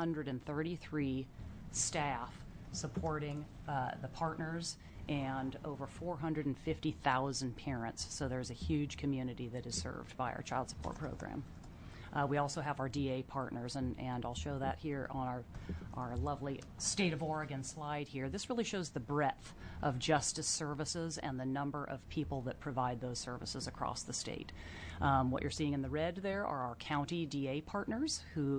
733 staff supporting the partners and over 450,000 parents. So there's a huge community that is served by our child support program. We also have our DA partners, and I'll show that here on our lovely State of Oregon slide here. This really shows the breadth of justice services and the number of people that provide those services across the state. What you're seeing in the red there are our county DA partners who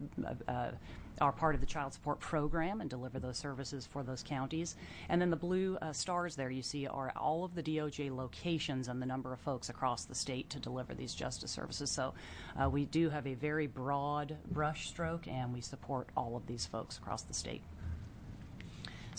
are part of the child support program and deliver those services for those counties. And then the blue stars there you see are all of the DOJ locations and the number of folks across the state to deliver these justice services. So we do have a very broad brush stroke, and we support all of these folks across the state.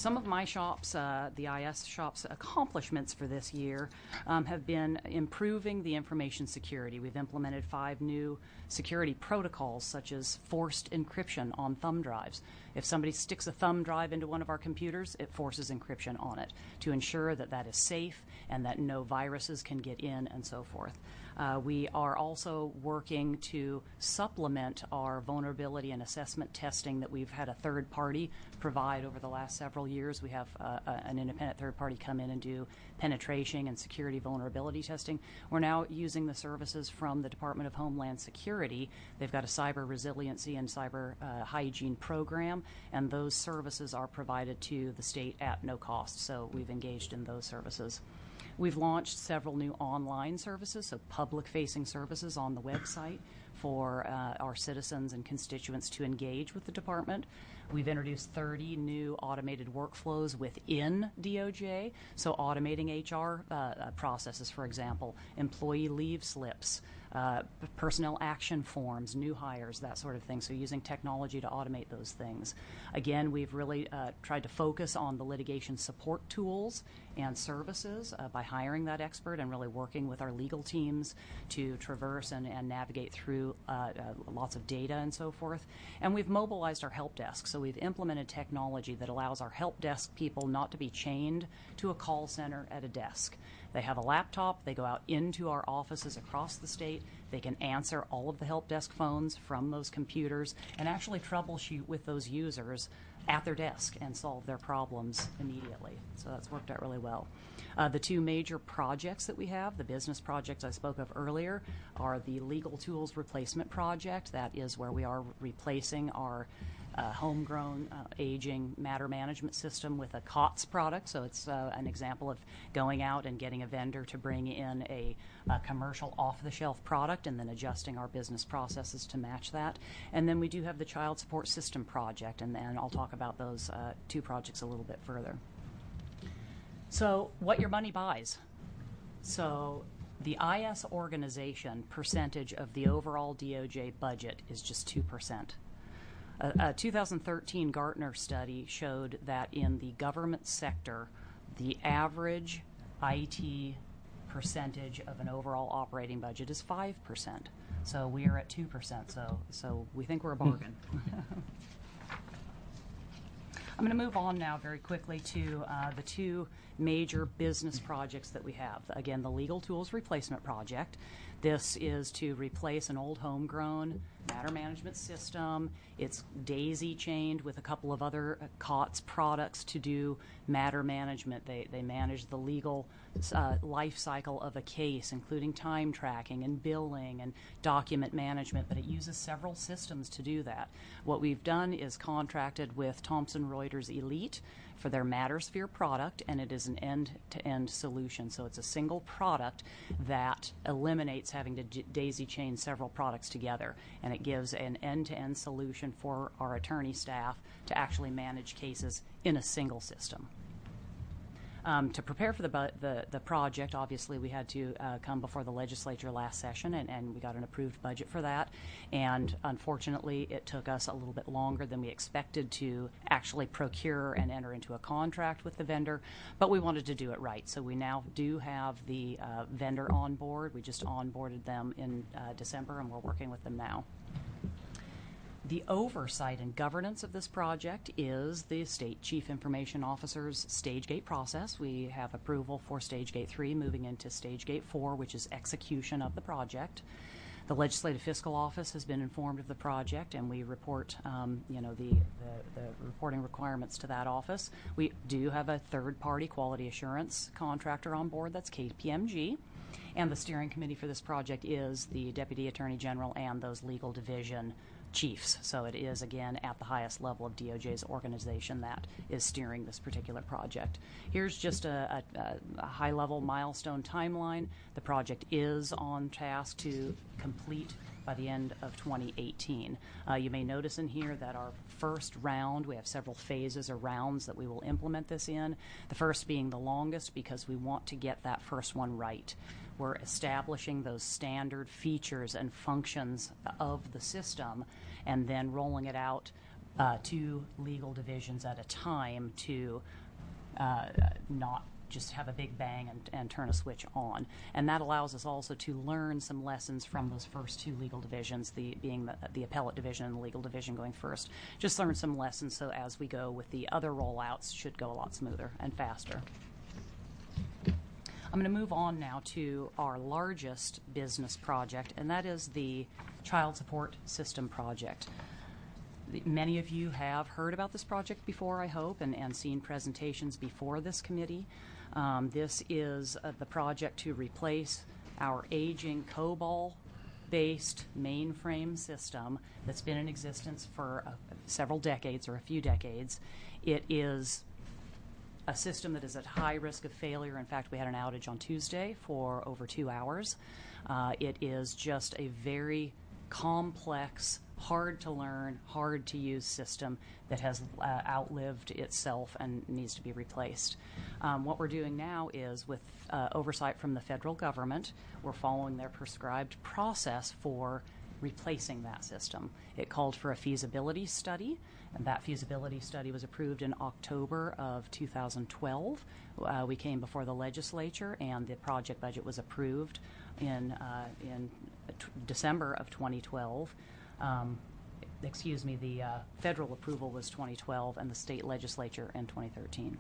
Some of my shops, the IS shops' accomplishments for this year have been improving the information security. We've implemented 5 new security protocols, such as forced encryption on thumb drives. If somebody sticks a thumb drive into one of our computers, it forces encryption on it to ensure that that is safe and that no viruses can get in and so forth. We are also working to supplement our vulnerability and assessment testing that we've had a third party provide over the last several years. We have an independent third party come in and do penetration and security vulnerability testing. We're now using the services from the Department of Homeland Security. They've got a cyber resiliency and cyber hygiene program, and those services are provided to the state at no cost. So we've engaged in those services. We've launched several new online services, so public-facing services on the website for our citizens and constituents to engage with the department. We've introduced 30 new automated workflows within DOJ, so automating HR processes, for example, employee leave slips, personnel action forms, new hires, that sort of thing, so using technology to automate those things. Again, we've really tried to focus on the litigation support tools and services by hiring that expert and really working with our legal teams to traverse and navigate through lots of data and so forth. And we've mobilized our help desk, so we've implemented technology that allows our help desk people not to be chained to a call center at a desk. They have a laptop, they go out into our offices across the state, they can answer all of the help desk phones from those computers and actually troubleshoot with those users at their desk and solve their problems immediately. So that's worked out really well. The 2 major projects that we have, the business projects I spoke of earlier, are the Legal Tools Replacement Project. That is where we are replacing our homegrown aging matter management system with a COTS product. So it's an example of going out and getting a vendor to bring in a commercial off-the-shelf product and then adjusting our business processes to match that. And then we do have the Child Support System project, and I'll talk about those 2 projects a little bit further. So what your money buys. So the IS organization percentage of the overall DOJ budget is just 2%. A 2013 Gartner study showed that in the government sector, the average IT percentage of an overall operating budget is 5%. So we are at 2%. So we think we're a bargain. I'm going to move on now very quickly to the 2 major business projects that we have. Again, the Legal Tools Replacement Project. This is to replace an old homegrown matter management system. It's daisy-chained with a couple of other COTS products to do matter management. They manage the legal life cycle of a case, including time tracking and billing and document management, but it uses several systems to do that. What we've done is contracted with Thomson Reuters Elite for their MatterSphere product, and it is an end-to-end solution. So it's a single product that eliminates having to daisy chain several products together, and it gives an end-to-end solution for our attorney staff to actually manage cases in a single system. To prepare for the project, obviously we had to come before the legislature last session, and we got an approved budget for that. And unfortunately, it took us a little bit longer than we expected to actually procure and enter into a contract with the vendor, but we wanted to do it right. So we now do have the vendor on board. We just onboarded them in December, and we're working with them now. The oversight and governance of this project is the State Chief Information Officer's stage gate process. We have approval for stage gate 3, moving into stage gate 4, which is execution of the project. The Legislative Fiscal Office has been informed of the project, and we report, the reporting requirements to that office. We do have a third-party quality assurance contractor on board. That's KPMG. And the steering committee for this project is the Deputy Attorney General and those legal division chiefs. So it is, again, at the highest level of DOJ's organization that is steering this particular project. Here's just a high-level milestone timeline. The project is on task to complete by the end of 2018. You may notice in here that our first round, we have several phases or rounds that we will implement this in. The first being the longest because we want to get that first one right. We're establishing those standard features and functions of the system and then rolling it out 2 legal divisions at a time to not just have a big bang and turn a switch on. And that allows us also to learn some lessons from those first 2 legal divisions, being the appellate division and the legal division going first. Just learn some lessons so as we go with the other rollouts should go a lot smoother and faster. I'm going to move on now to our largest business project, and that is the Child Support System project. Many of you have heard about this project before, I hope, and seen presentations before this committee. This is the project to replace our aging COBOL-based mainframe system that's been in existence for several decades or a few decades. It is a system that is at high risk of failure. In fact, we had an outage on Tuesday for over 2 hours. It is just a very complex, hard to learn, hard to use system that has outlived itself and needs to be replaced. What we're doing now is, with oversight from the federal government, we're following their prescribed process for replacing that system. It called for a feasibility study, and that feasibility study was approved in October of 2012. We came before the legislature, and the project budget was approved in December of 2012. The federal approval was 2012, and the state legislature in 2013.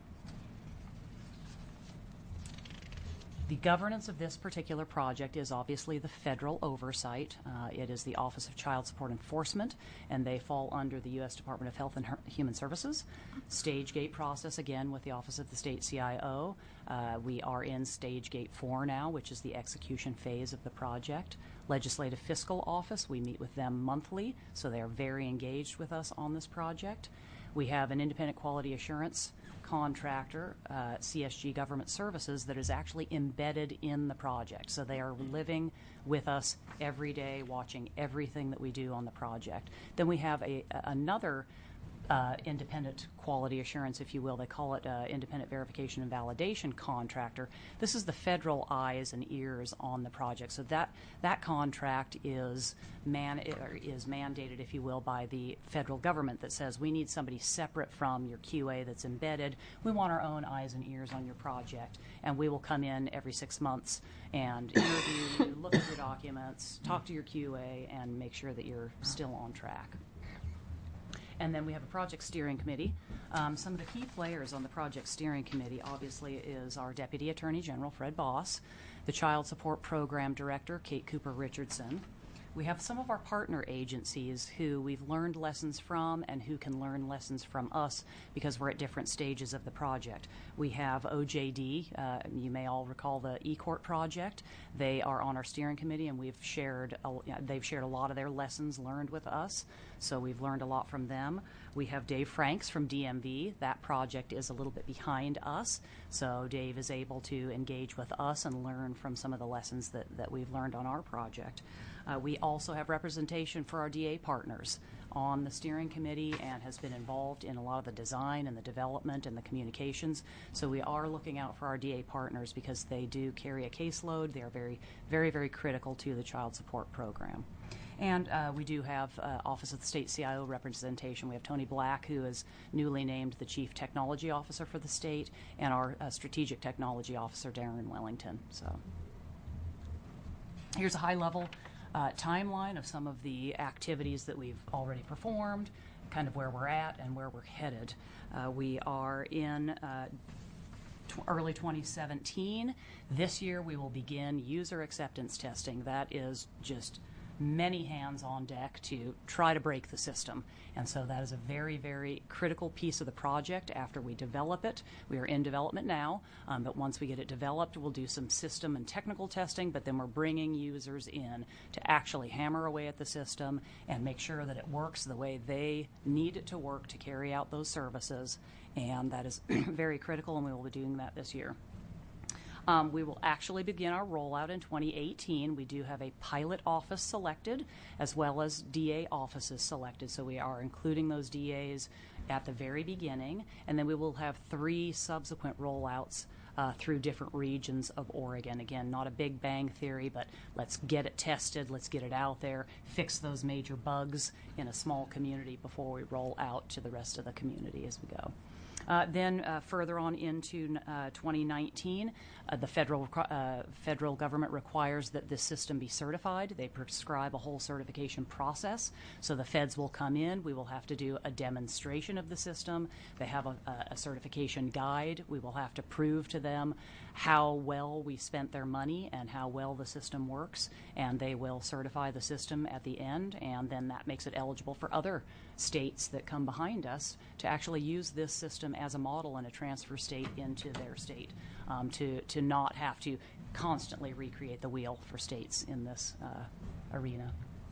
The governance of this particular project is obviously the federal oversight. It is the Office of Child Support Enforcement, and they fall under the U.S. Department of Health and Human Services. Stage gate process, again, with the Office of the State CIO. We are in Stage Gate 4 now, which is the execution phase of the project. Legislative Fiscal Office, we meet with them monthly, so they are very engaged with us on this project. We have an independent quality assurance contractor, CSG Government Services, that is actually embedded in the project. So they are living with us every day, watching everything that we do on the project. Then we have another independent quality assurance, if you will. They call it independent verification and validation contractor. This is the federal eyes and ears on the project. So that contract is mandated, if you will, by the federal government that says we need somebody separate from your QA that's embedded. We want our own eyes and ears on your project, and we will come in every 6 months and interview you, look at your documents, talk to your QA, and make sure that you're still on track. And then we have a project steering committee. Some of the key players on the project steering committee, obviously, is our Deputy Attorney General, Fred Boss, the Child Support Program Director, Kate Cooper Richardson. We have some of our partner agencies who we've learned lessons from and who can learn lessons from us because we're at different stages of the project. We have OJD. You may all recall the eCourt project. They are on our steering committee, and they've shared a lot of their lessons learned with us, so we've learned a lot from them. We have Dave Franks from DMV. That project is a little bit behind us, so Dave is able to engage with us and learn from some of the lessons that we've learned on our project. We also have representation for our DA partners on the steering committee and has been involved in a lot of the design and the development and the communications. So we are looking out for our DA partners because they do carry a caseload. They are very, very, very critical to the child support program. And we do have Office of the State CIO representation. We have Tony Black, who is newly named the Chief Technology Officer for the state, and our Strategic Technology Officer, Darren Wellington. So here's a high-level timeline of some of the activities that we've already performed, kind of where we're at and where we're headed. We are in early 2017. This year we will begin user acceptance testing. That is just many hands on deck to try to break the system. And so that is a very, very critical piece of the project after we develop it. We are in development now, but once we get it developed, we'll do some system and technical testing, but then we're bringing users in to actually hammer away at the system and make sure that it works the way they need it to work to carry out those services. And that is very critical, and we will be doing that this year. We will actually begin our rollout in 2018. We do have a pilot office selected as well as DA offices selected, so we are including those DAs at the very beginning, and then we will have 3 subsequent rollouts through different regions of Oregon. Again, not a big bang theory, but let's get it tested, let's get it out there, fix those major bugs in a small community before we roll out to the rest of the community as we go. Then further on into 2019, the federal government requires that this system be certified. They prescribe a whole certification process. So the feds will come in. We will have to do a demonstration of the system. They have a certification guide. We will have to prove to them how well we spent their money and how well the system works. And they will certify the system at the end. And then that makes it eligible for other states that come behind us to actually use this system as a model and a transfer state into their state, to not have to constantly recreate the wheel for states in this arena.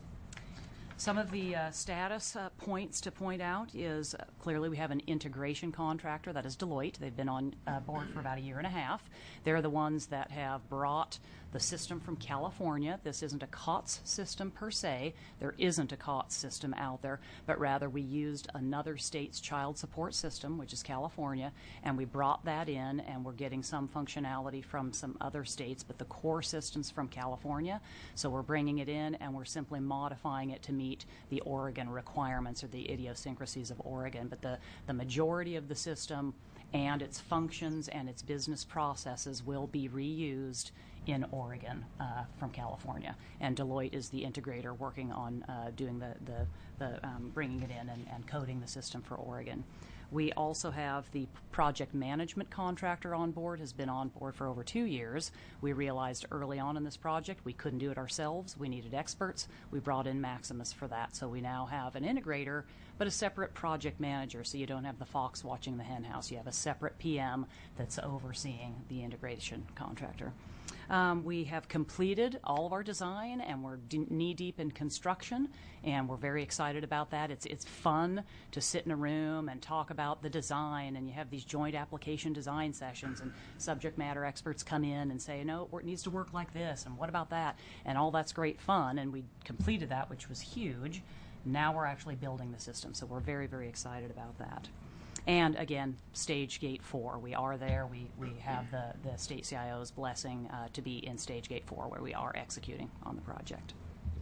Some of the status points to point out is clearly we have an integration contractor, that is Deloitte. They've been on board for about a year and a half. They're the ones that have brought the system from California. This isn't a COTS system per se. There isn't a COTS system out there, but rather we used another state's child support system, which is California, and we brought that in, and we're getting some functionality from some other states, but the core system's from California. So we're bringing it in, and we're simply modifying it to meet the Oregon requirements or the idiosyncrasies of Oregon. But the majority of the system and its functions and its business processes will be reused in Oregon from California. And Deloitte is the integrator working on doing the bringing it in and coding the system for Oregon. We also have the project management contractor on board, has been on board for over 2 years. We realized early on in this project we couldn't do it ourselves. We needed experts. We brought in Maximus for that. So we now have an integrator, but a separate project manager. So you don't have the fox watching the hen house. You have a separate PM that's overseeing the integration contractor. We have completed all of our design, and we're knee-deep in construction, and we're very excited about that. It's fun to sit in a room and talk about the design, and you have these joint application design sessions, and subject matter experts come in and say, no, it needs to work like this, and what about that? And all that's great fun, and we completed that, which was huge. Now we're actually building the system, so we're very, very excited about that. And again, Stage Gate 4, we are there. We have the state CIO's blessing to be in Stage Gate 4, where we are executing on the project.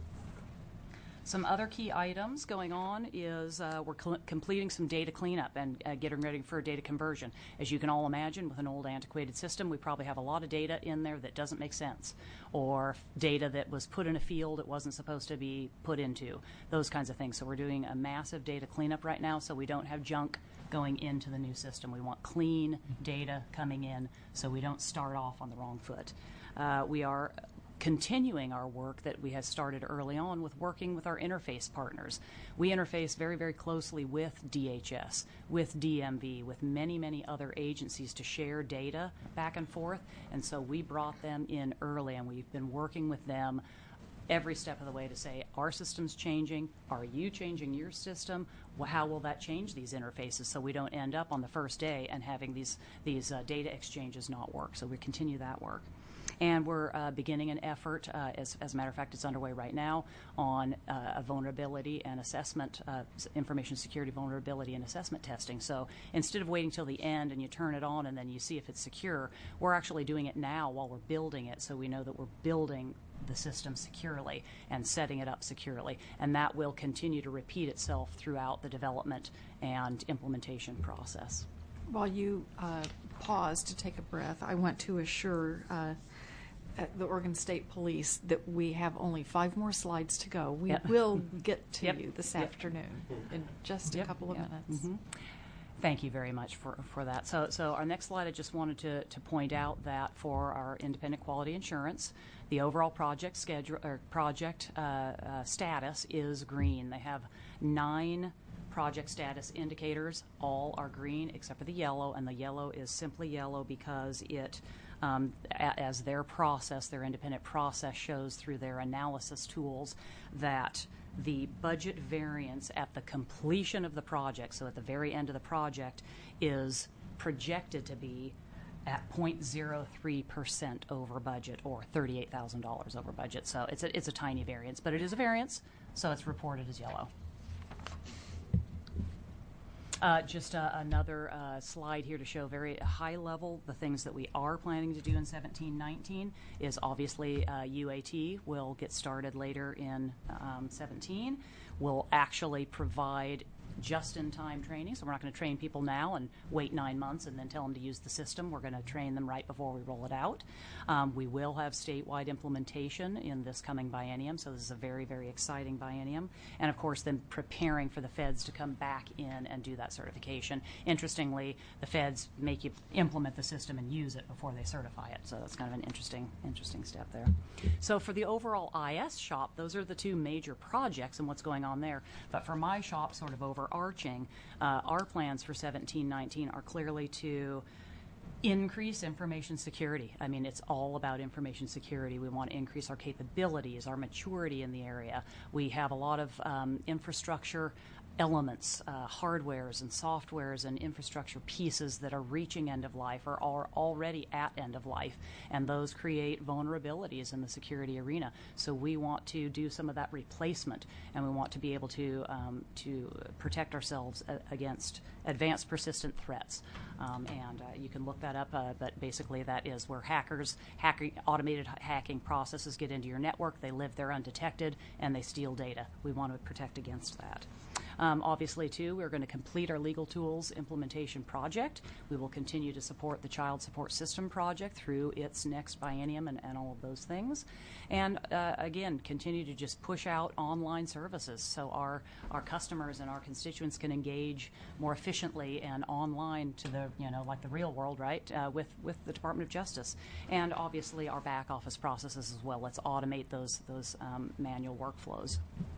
Some other key items going on is we're completing some data cleanup and getting ready for data conversion. As you can all imagine, with an old antiquated system, we probably have a lot of data in there that doesn't make sense, or data that was put in a field it wasn't supposed to be put into, those kinds of things. So we're doing a massive data cleanup right now so we don't have junk going into the new system. We want clean data coming in so we don't start off on the wrong foot. We are continuing our work that we had started early on with working with our interface partners. We interface very, very closely with DHS, with DMV, with many, many other agencies to share data back and forth, and so we brought them in early, and we've been working with them every step of the way to say, our system's changing, are you changing your system? Well, how will that change these interfaces so we don't end up on the first day and having these data exchanges not work? So we continue that work. And we're beginning an effort, as a matter of fact, it's underway right now, on a vulnerability and assessment, information security vulnerability and assessment testing. So instead of waiting till the end and you turn it on and then you see if it's secure, we're actually doing it now while we're building it, so we know that we're building the system securely and setting it up securely. And that will continue to repeat itself throughout the development and implementation process. While you pause to take a breath, I want to assure the Oregon State Police that we have only 5 more slides to go. We will get to you this afternoon in just a couple of minutes. Mm-hmm. Thank you very much for that. So our next slide, I just wanted to point out that for our independent quality insurance, the overall project schedule or project status is green. They have 9 project status indicators. All are green except for the yellow, and the yellow is simply yellow because it, as their process, their independent process shows through their analysis tools, that the budget variance at the completion of the project, so at the very end of the project, is projected to be at 0.03% over budget, or $38,000 over budget. So it's a tiny variance, but it is a variance, so it's reported as yellow. Just another slide here to show very high level the things that we are planning to do in 17-19 is obviously UAT will get started later in 17. We'll actually provide just-in-time training, so we're not going to train people now and wait 9 months and then tell them to use the system. We're going to train them right before we roll it out. We will have statewide implementation in this coming biennium, so this is a very, very exciting biennium. And of course, then preparing for the feds to come back in and do that certification. Interestingly, the feds make you implement the system and use it before they certify it, so that's kind of an interesting step there. So for the overall IS shop, those are the two major projects and what's going on there. But for my shop, sort of overarching, our plans for 17-19 are clearly to increase information security. I mean, it's all about information security. We want to increase our capabilities, our maturity in the area. We have a lot of infrastructure elements, hardwares and softwares and infrastructure pieces that are reaching end of life or are already at end of life, and those create vulnerabilities in the security arena. So we want to do some of that replacement, and we want to be able to protect ourselves against advanced persistent threats. And you can look that up, but basically that is where automated hacking processes get into your network, they live there undetected, and they steal data. We want to protect against that. Obviously, too, we're going to complete our legal tools implementation project. We will continue to support the Child Support System project through its next biennium and all of those things. And again, continue to just push out online services so our customers and our constituents can engage more efficiently and online to the, like the real world, right, with the Department of Justice. And obviously our back office processes as well. Let's automate those manual workflows.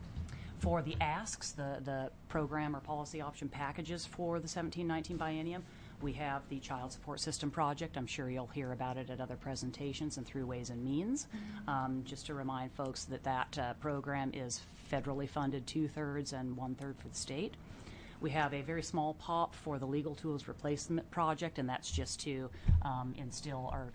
For the asks, the program or policy option packages for the 17-19 biennium, we have the Child Support System project. I'm sure you'll hear about it at other presentations and through Ways and Means. Just to remind folks that program is federally funded 2/3 and 1/3 for the state. We have a very small pop for the legal tools replacement project, and that's just to instill or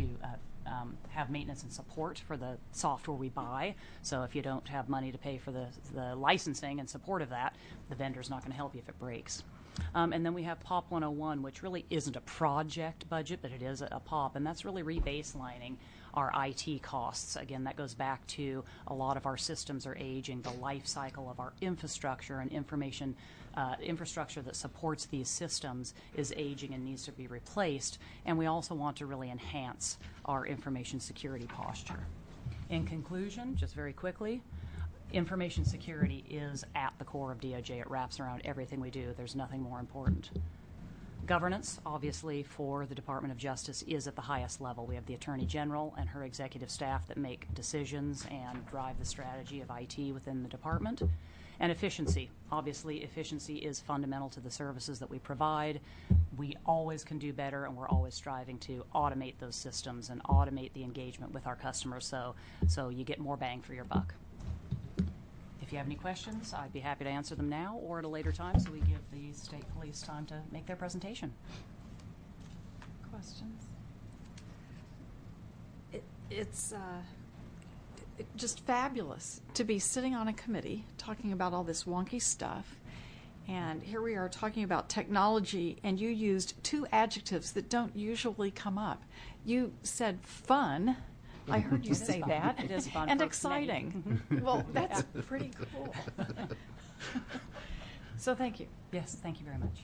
have maintenance and support for the software we buy. So if you don't have money to pay for the licensing and support of that, the vendor's not going to help you if it breaks. And then we have POP 101, which really isn't a project budget, but it is a POP, and that's really rebaselining our IT costs. Again, that goes back to a lot of our systems are aging, the life cycle of our infrastructure and information infrastructure that supports these systems is aging and needs to be replaced, and we also want to really enhance our information security posture. In conclusion, just very quickly, information security is at the core of DOJ. It wraps around everything we do. There's nothing more important. Governance, obviously, for the Department of Justice is at the highest level. We have the Attorney General and her executive staff that make decisions and drive the strategy of IT within the department. And efficiency. Obviously, efficiency is fundamental to the services that we provide. We always can do better, and we're always striving to automate those systems and automate the engagement with our customers so you get more bang for your buck. If you have any questions, I'd be happy to answer them now or at a later time, so we give the state police time to make their presentation. Questions? It's just fabulous to be sitting on a committee talking about all this wonky stuff, and here we are talking about technology, and you used two adjectives that don't usually come up. You said fun. I heard you say that. It is fun. And exciting. Well, that's pretty cool. So thank you. Yes, thank you very much.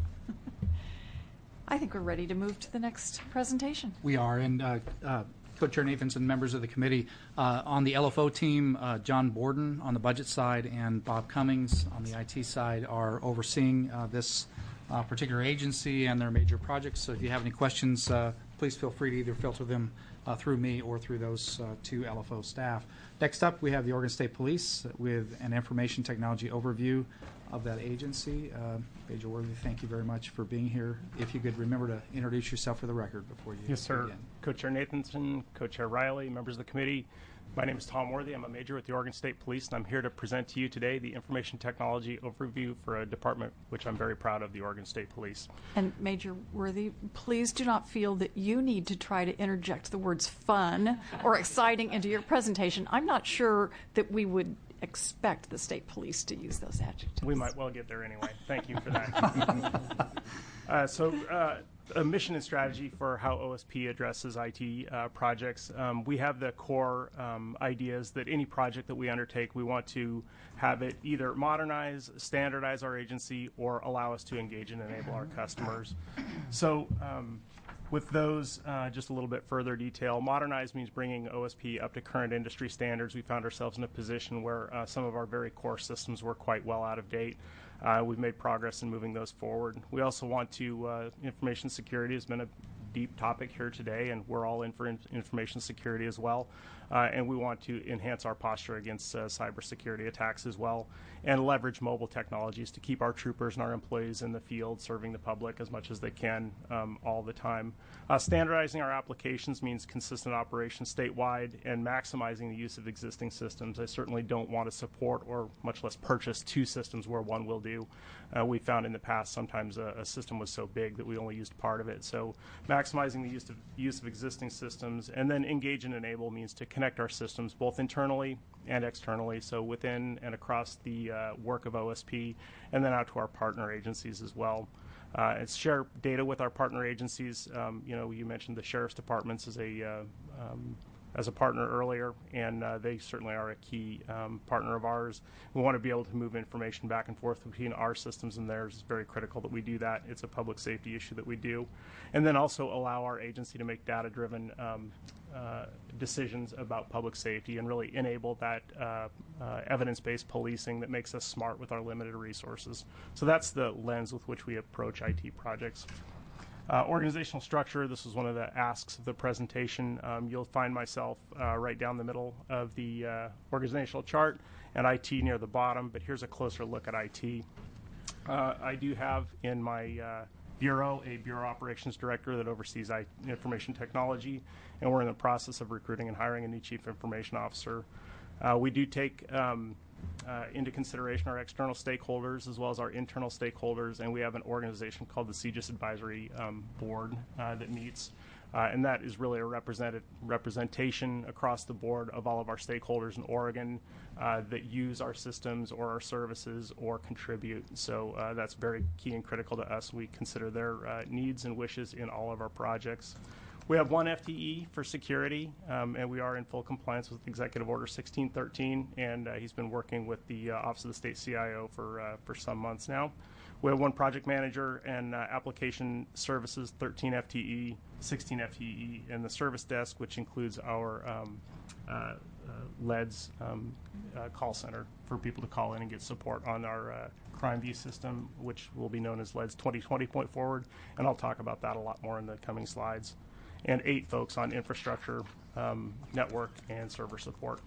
I think we're ready to move to the next presentation. We are, and Co-Chair Nathanson, members of the committee, on the LFO team, John Borden on the budget side and Bob Cummings on the IT side are overseeing this particular agency and their major projects. So if you have any questions, please feel free to either filter them through me or through those two LFO staff. Next up, we have the Oregon State Police with an information technology overview of that agency. Major Worthy, thank you very much for being here. If you could remember to introduce yourself for the record before you Yes, sir. begin. Co-Chair Nathanson, Co-Chair Riley, members of the committee. My name is Tom Worthy. I'm a major with the Oregon State Police, and I'm here to present to you today the information technology overview for a department which I'm very proud of, the Oregon State Police. And Major Worthy, please do not feel that you need to try to interject the words fun or exciting into your presentation. I'm not sure that we would expect the state police to use those adjectives. We might well get there anyway. Thank you for that. A mission and strategy for how OSP addresses IT projects. We have the core ideas that any project that we undertake, we want to have it either modernize, standardize our agency, or allow us to engage and enable our customers. So with those, just a little bit further detail, modernize means bringing OSP up to current industry standards. We found ourselves in a position where some of our very core systems were quite well out of date. We've made progress in moving those forward. We also want to, information security has been a deep topic here today, and we're all in for information security as well. And we want to enhance our posture against cybersecurity attacks as well, and leverage mobile technologies to keep our troopers and our employees in the field serving the public as much as they can all the time. Standardizing our applications means consistent operations statewide and maximizing the use of existing systems. I certainly don't want to support or much less purchase two systems where one will do. We found in the past sometimes a system was so big that we only used part of it. So maximizing the use of existing systems, and then engage and enable means to connect our systems both internally and externally, so within and across the work of OSP, and then out to our partner agencies as well. It's share data with our partner agencies. You mentioned the sheriff's departments as a partner earlier, and they certainly are a key partner of ours. We want to be able to move information back and forth between our systems and theirs. It's very critical that we do that. It's a public safety issue that we do. And then also allow our agency to make data-driven decisions about public safety and really enable that evidence-based policing that makes us smart with our limited resources. So that's the lens with which we approach IT projects. Organizational structure, this was one of the asks of the presentation. You'll find myself right down the middle of the organizational chart and IT near the bottom, but here's a closer look at IT. I do have in my bureau a bureau operations director that oversees information technology, and we're in the process of recruiting and hiring a new chief information officer. We do take into consideration our external stakeholders as well as our internal stakeholders, and we have an organization called the CJIS Advisory Board that meets, and that is really a representation across the board of all of our stakeholders in Oregon that use our systems or our services or contribute. So that's very key and critical to us. We consider their needs and wishes in all of our projects. We have one FTE for security, and we are in full compliance with Executive Order 1613, and he's been working with the Office of the State CIO for some months now. We have one project manager and application services, 13 FTE, 16 FTE, and the service desk, which includes our LEDS call center for people to call in and get support on our CrimeView system, which will be known as LEDS 2020 point forward, and I'll talk about that a lot more in the coming slides. And 8 folks on infrastructure, network, and server support.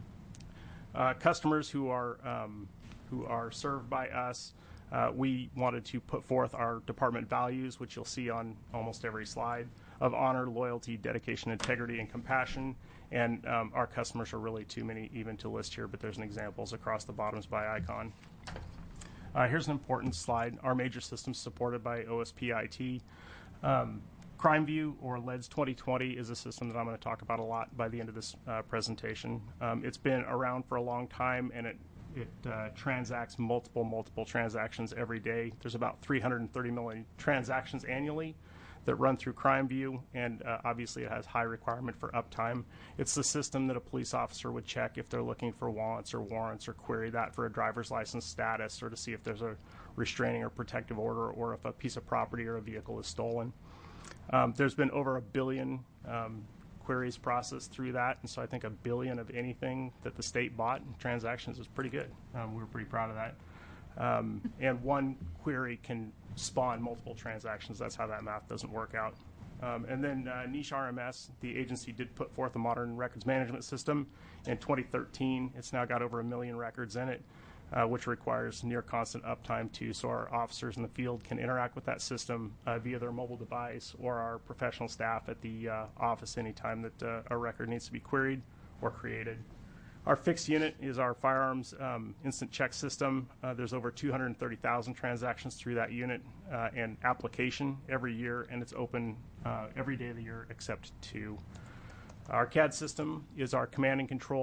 Customers who are served by us, we wanted to put forth our department values, which you'll see on almost every slide, of honor, loyalty, dedication, integrity, and compassion. And our customers are really too many even to list here, but there's an examples across the bottoms by icon. Here's an important slide. Our major systems supported by OSP IT. CrimeView, or LEDS 2020, is a system that I'm going to talk about a lot by the end of this presentation. It's been around for a long time, and it transacts multiple transactions every day. There's about 330 million transactions annually that run through CrimeView, and obviously it has high requirement for uptime. It's the system that a police officer would check if they're looking for wants, or query that for a driver's license status, or to see if there's a restraining or protective order, or if a piece of property or a vehicle is stolen. There's been over 1 billion queries processed through that, and so I think 1 billion of anything that the state bought in transactions is pretty good. We were pretty proud of that. And one query can spawn multiple transactions. That's how that math doesn't work out. And then Niche RMS, the agency did put forth a modern records management system in 2013. It's now got over 1 million records in it, which requires near constant uptime too, so our officers in the field can interact with that system via their mobile device, or our professional staff at the office anytime that a record needs to be queried or created. Our fixed unit is our firearms instant check system. There's over 230,000 transactions through that unit and application every year, and it's open every day of the year except 2. Our CAD system is our command and control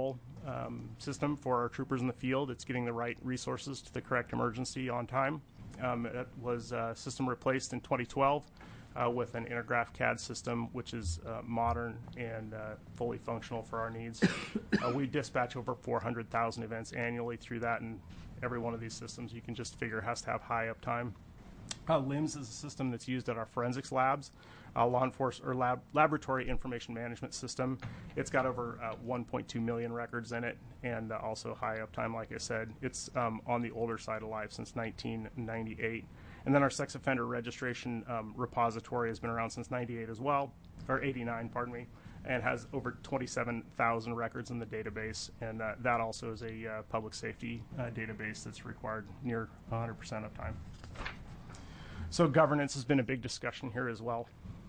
system for our troopers in the field. It's getting the right resources to the correct emergency on time. It was a system replaced in 2012 with an Intergraph CAD system, which is modern and fully functional for our needs. We dispatch over 400,000 events annually through that, and every one of these systems you can just figure has to have high uptime. LIMS is a system that's used at our forensics labs, laboratory information management system. It's got over 1.2 million records in it, and also high uptime, like I said. It's on the older side of life since 1998. And then our sex offender registration repository has been around since 98 as well, or 89, pardon me, and has over 27,000 records in the database. And that also is a public safety database that's required near 100% uptime. So governance has been a big discussion here as well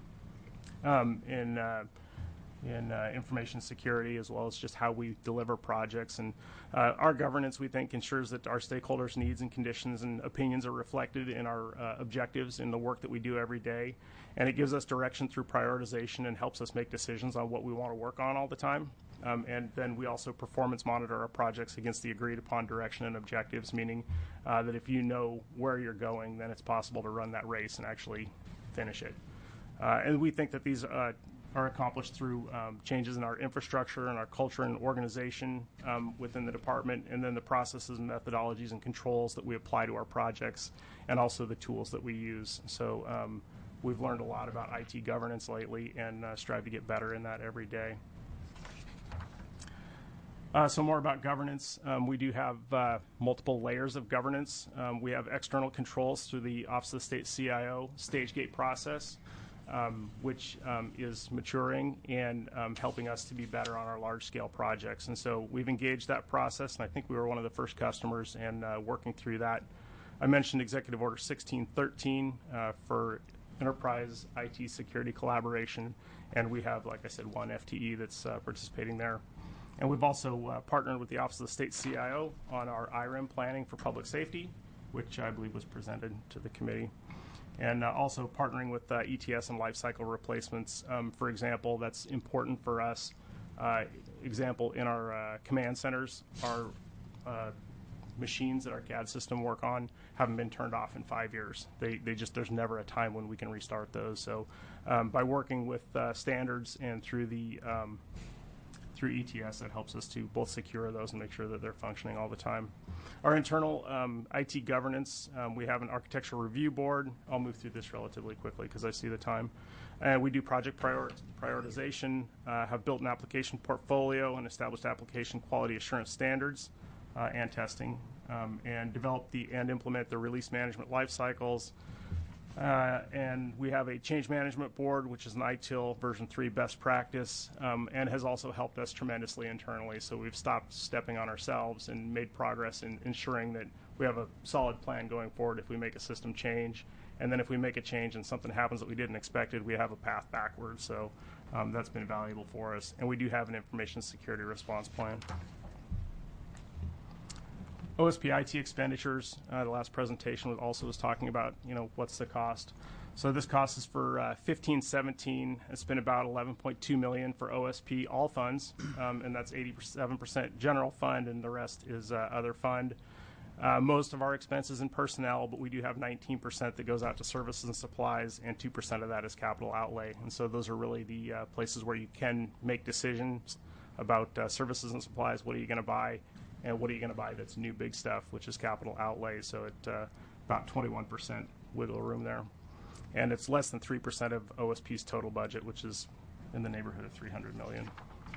in information security, as well as just how we deliver projects. And our governance, we think, ensures that our stakeholders' needs and conditions and opinions are reflected in our objectives in the work that we do every day. And it gives us direction through prioritization and helps us make decisions on what we want to work on all the time. And then we also performance monitor our projects against the agreed upon direction and objectives, meaning that if you know where you're going, then it's possible to run that race and actually finish it. And we think that these are accomplished through changes in our infrastructure and our culture and organization within the department, and then the processes and methodologies and controls that we apply to our projects, and also the tools that we use. So we've learned a lot about IT governance lately and strive to get better in that every day. So more about governance. We do have multiple layers of governance. We have external controls through the Office of the State CIO stage gate process, which is maturing and helping us to be better on our large-scale projects. And so we've engaged that process, and I think we were one of the first customers and working through that. I mentioned Executive Order 1613 for enterprise IT security collaboration, and we have, like I said, one FTE that's participating there. And we've also partnered with the Office of the State CIO on our IRIM planning for public safety, which I believe was presented to the committee. And also partnering with ETS and lifecycle replacements. For example, that's important for us. Example, in our command centers, our machines that our CAD system work on haven't been turned off in 5 years. There's never a time when we can restart those. So by working with standards and through ETS, that helps us to both secure those and make sure that they're functioning all the time. Our internal IT governance, we have an architectural review board. I'll move through this relatively quickly because I see the time. And we do project prioritization, have built an application portfolio and established application quality assurance standards and testing, and develop and implement the release management life cycles. And we have a change management board, which is an ITIL version 3 best practice, and has also helped us tremendously internally. So we've stopped stepping on ourselves and made progress in ensuring that we have a solid plan going forward if we make a system change. And then if we make a change and something happens that we didn't expect, we have a path backwards. So that's been valuable for us. And we do have an information security response plan. OSP IT expenditures, the last presentation also was talking about, what's the cost. So this cost is for 15-17. It's been about $11.2 million for OSP, all funds, and that's 87% general fund, and the rest is other fund. Most of our expenses in personnel, but we do have 19% that goes out to services and supplies, and 2% of that is capital outlay. And so those are really the places where you can make decisions about services and supplies. What are you going to buy? And what are you going to buy that's new big stuff, which is capital outlay. So at about 21% wiggle room there. And it's less than 3% of OSP's total budget, which is in the neighborhood of $300 million.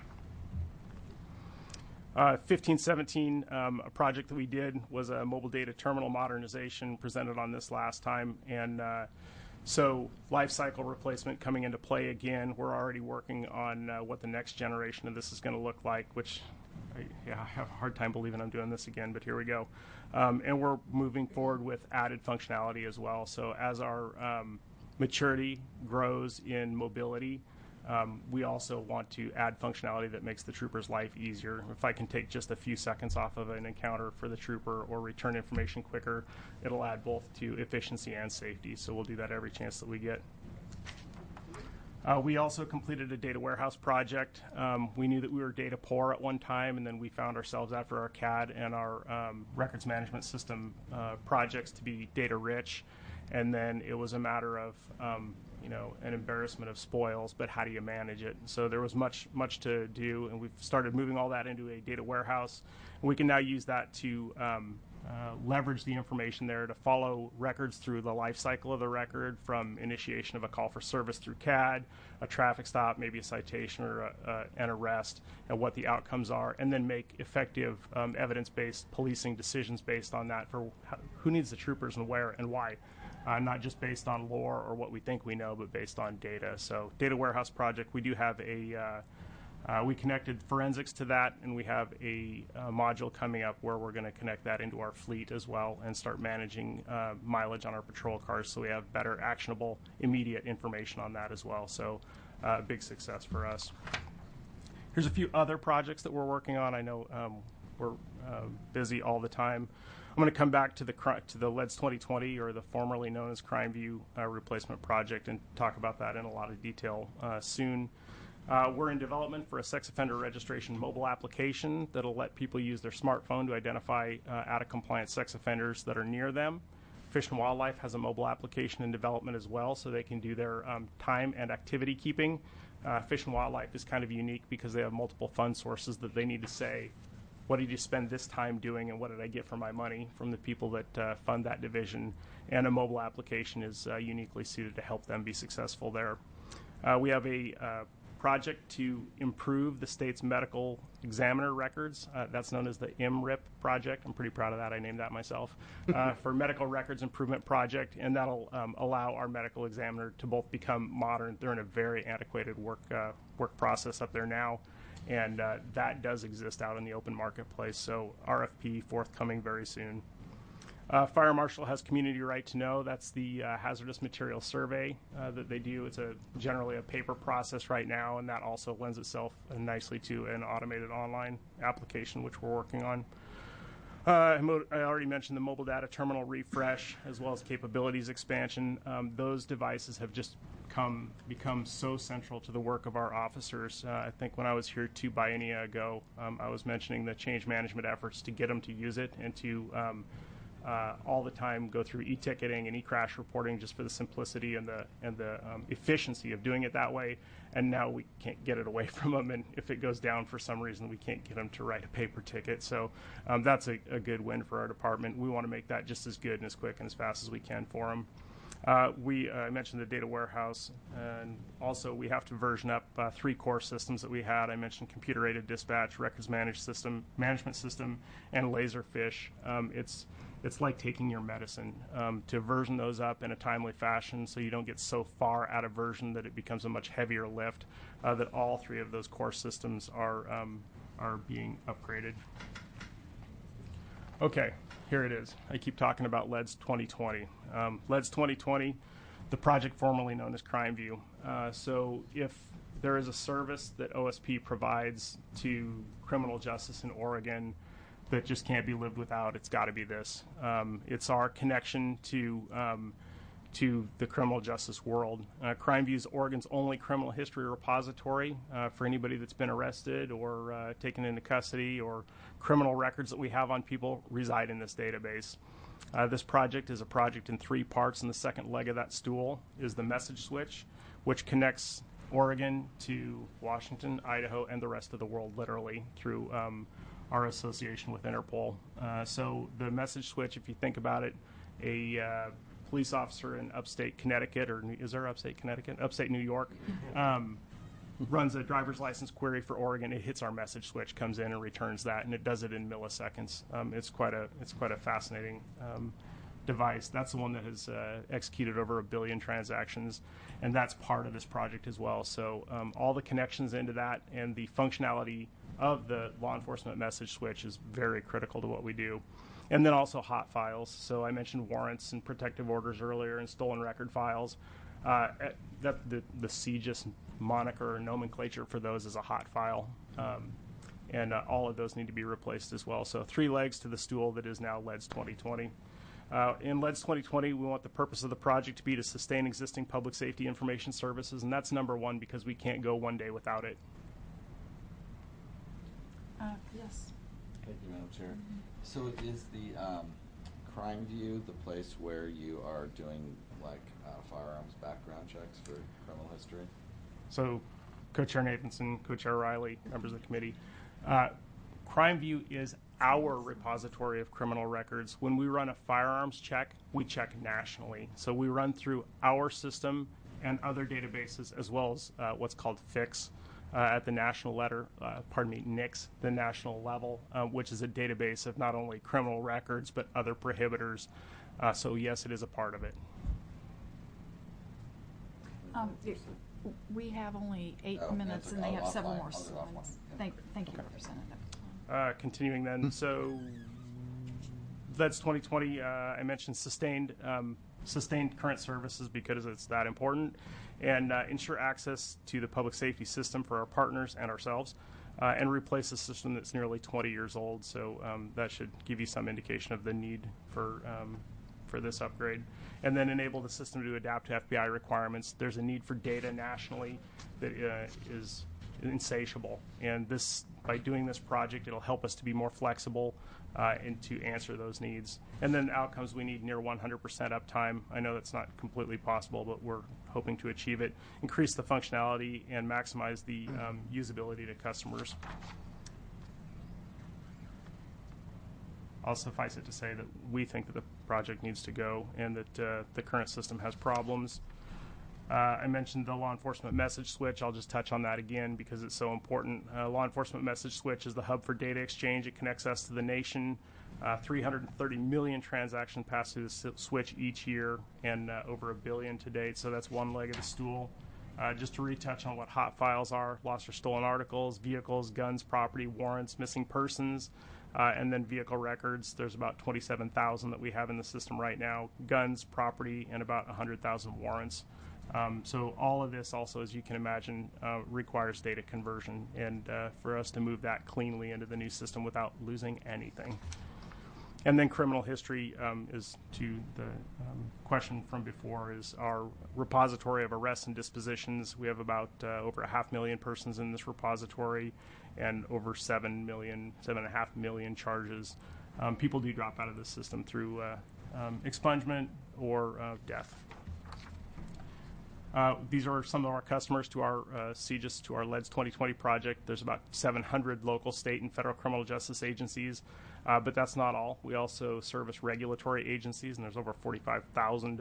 15-17, a project that we did was a mobile data terminal modernization, presented on this last time. And so life cycle replacement coming into play again. We're already working on what the next generation of this is going to look like, which I have a hard time believing I'm doing this again, but here we go. And we're moving forward with added functionality as well. So as our maturity grows in mobility, we also want to add functionality that makes the trooper's life easier. If I can take just a few seconds off of an encounter for the trooper or return information quicker, it'll add both to efficiency and safety. So we'll do that every chance that we get. We also completed a data warehouse project. We knew that we were data poor at one time, and then we found ourselves after our CAD and our records management system projects to be data rich. And then it was a matter of, an embarrassment of spoils, but how do you manage it? So there was much to do, and we've started moving all that into a data warehouse. And we can now use that to leverage the information there to follow records through the life cycle of the record, from initiation of a call for service through CAD, a traffic stop, maybe a citation or an arrest, and what the outcomes are, and then make effective evidence-based policing decisions based on that for who needs the troopers and where and why. Not just based on lore or what we think we know, but based on data. So data warehouse project, we do have we connected forensics to that, and we have a module coming up where we're going to connect that into our fleet as well and start managing mileage on our patrol cars, so we have better, actionable, immediate information on that as well. So big success for us. Here's a few other projects that we're working on. I know we're busy all the time. I'm going to come back to the LEDS 2020, or the formerly known as CrimeView replacement project, and talk about that in a lot of detail soon. We're in development for a sex offender registration mobile application that'll let people use their smartphone to identify out-of-compliance sex offenders that are near them. Fish and Wildlife has a mobile application in development as well, so they can do their time and activity keeping. Fish and Wildlife is kind of unique because they have multiple fund sources that they need to say, what did you spend this time doing, and what did I get for my money from the people that fund that division? And a mobile application is uniquely suited to help them be successful there. We have a project to improve the state's medical examiner records. That's known as the MRIP project. I'm pretty proud of that. I named that myself. For Medical Records Improvement Project, and that'll allow our medical examiner to both become modern. They're in a very antiquated work process up there now, and that does exist out in the open marketplace. So RFP forthcoming very soon. Fire Marshal has Community Right to Know. That's the hazardous material survey that they do. It's generally a paper process right now, and that also lends itself nicely to an automated online application, which we're working on. I already mentioned the mobile data terminal refresh, as well as capabilities expansion. Those devices have just become so central to the work of our officers. I think when I was here 2 biennia ago, I was mentioning the change management efforts to get them to use it and to all the time go through e-ticketing and e-crash reporting, just for the simplicity and the efficiency of doing it that way. And now we can't get it away from them, and if it goes down for some reason, we can't get them to write a paper ticket. So that's a good win for our department. We want to make that just as good and as quick and as fast as we can for them. I mentioned the data warehouse, and also we have to version up 3 core systems that we had. I mentioned computer-aided dispatch, records management system, and Laserfish. It's like taking your medicine, to version those up in a timely fashion so you don't get so far out of version that it becomes a much heavier lift, that all 3 of those core systems are being upgraded. Okay, here it is. I keep talking about LEDS 2020. LEDS 2020, the project formerly known as CrimeView. So if there is a service that OSP provides to criminal justice in Oregon that just can't be lived without, it's got to be this. It's our connection to the criminal justice world. CrimeView is Oregon's only criminal history repository for anybody that's been arrested or taken into custody, or criminal records that we have on people reside in this database. This project is a project in 3 parts, and the second leg of that stool is the message switch, which connects Oregon to Washington, Idaho, and the rest of the world, literally, through our association with Interpol. So the message switch, if you think about it, a police officer in upstate Connecticut, or is there upstate Connecticut? Upstate New York, runs a driver's license query for Oregon. It hits our message switch, comes in and returns that, and it does it in milliseconds. It's quite a fascinating device. That's the one that has executed over 1 billion transactions, and that's part of this project as well. So all the connections into that and the functionality of the law enforcement message switch is very critical to what we do. And then also hot files. So I mentioned warrants and protective orders earlier, and stolen record files. The CJIS moniker or nomenclature for those is a hot file. And all of those need to be replaced as well. So 3 legs to the stool that is now LEDS 2020. In LEDS 2020, we want the purpose of the project to be to sustain existing public safety information services, and that's number one because we can't go one day without it. Yes. Thank you, Madam Chair. So is the Crime View the place where you are doing like firearms background checks for criminal history? So, Co-Chair Nathanson, Co-Chair Riley, members of the committee, Crime View is our repository of criminal records. When we run a firearms check, we check nationally. So we run through our system and other databases, as well as what's called FIX at the national NICS, the national level, which is a database of not only criminal records but other prohibitors. So yes, it is a part of it. We have only 8 minutes, and they have several more slides. Thank you, Representative. Continuing then, so that's 2020. I mentioned sustained current services because it's that important, and ensure access to the public safety system for our partners and ourselves, and replace a system that's nearly 20 years old. So that should give you some indication of the need for this upgrade. And then enable the system to adapt to FBI requirements. There's a need for data nationally that is insatiable, and by doing this project, it'll help us to be more flexible and to answer those needs. And then outcomes, we need near 100% uptime. I know that's not completely possible, but we're hoping to achieve it. Increase the functionality and maximize the usability to customers. I'll suffice it to say that we think that the project needs to go and that the current system has problems. I mentioned the law enforcement message switch. I'll just touch on that again because it's so important. Law enforcement message switch is the hub for data exchange. It connects us to the nation. 330 million transactions pass through the switch each year, and over 1 billion to date. So that's one leg of the stool. Just to retouch on what hot files are: lost or stolen articles, vehicles, guns, property, warrants, missing persons, and then vehicle records. There's about 27,000 that we have in the system right now: guns, property, and about 100,000 warrants. So all of this also, as you can imagine, requires data conversion, and for us to move that cleanly into the new system without losing anything. And then criminal history is to the question from before, is our repository of arrests and dispositions. We have about over 500,000 persons in this repository and over 7.5 million charges. People do drop out of the system through expungement or death. These are some of our customers to our CJIS, to our LEDS 2020 project. There's about 700 local, state, and federal criminal justice agencies, but that's not all. We also service regulatory agencies, and there's over 45,000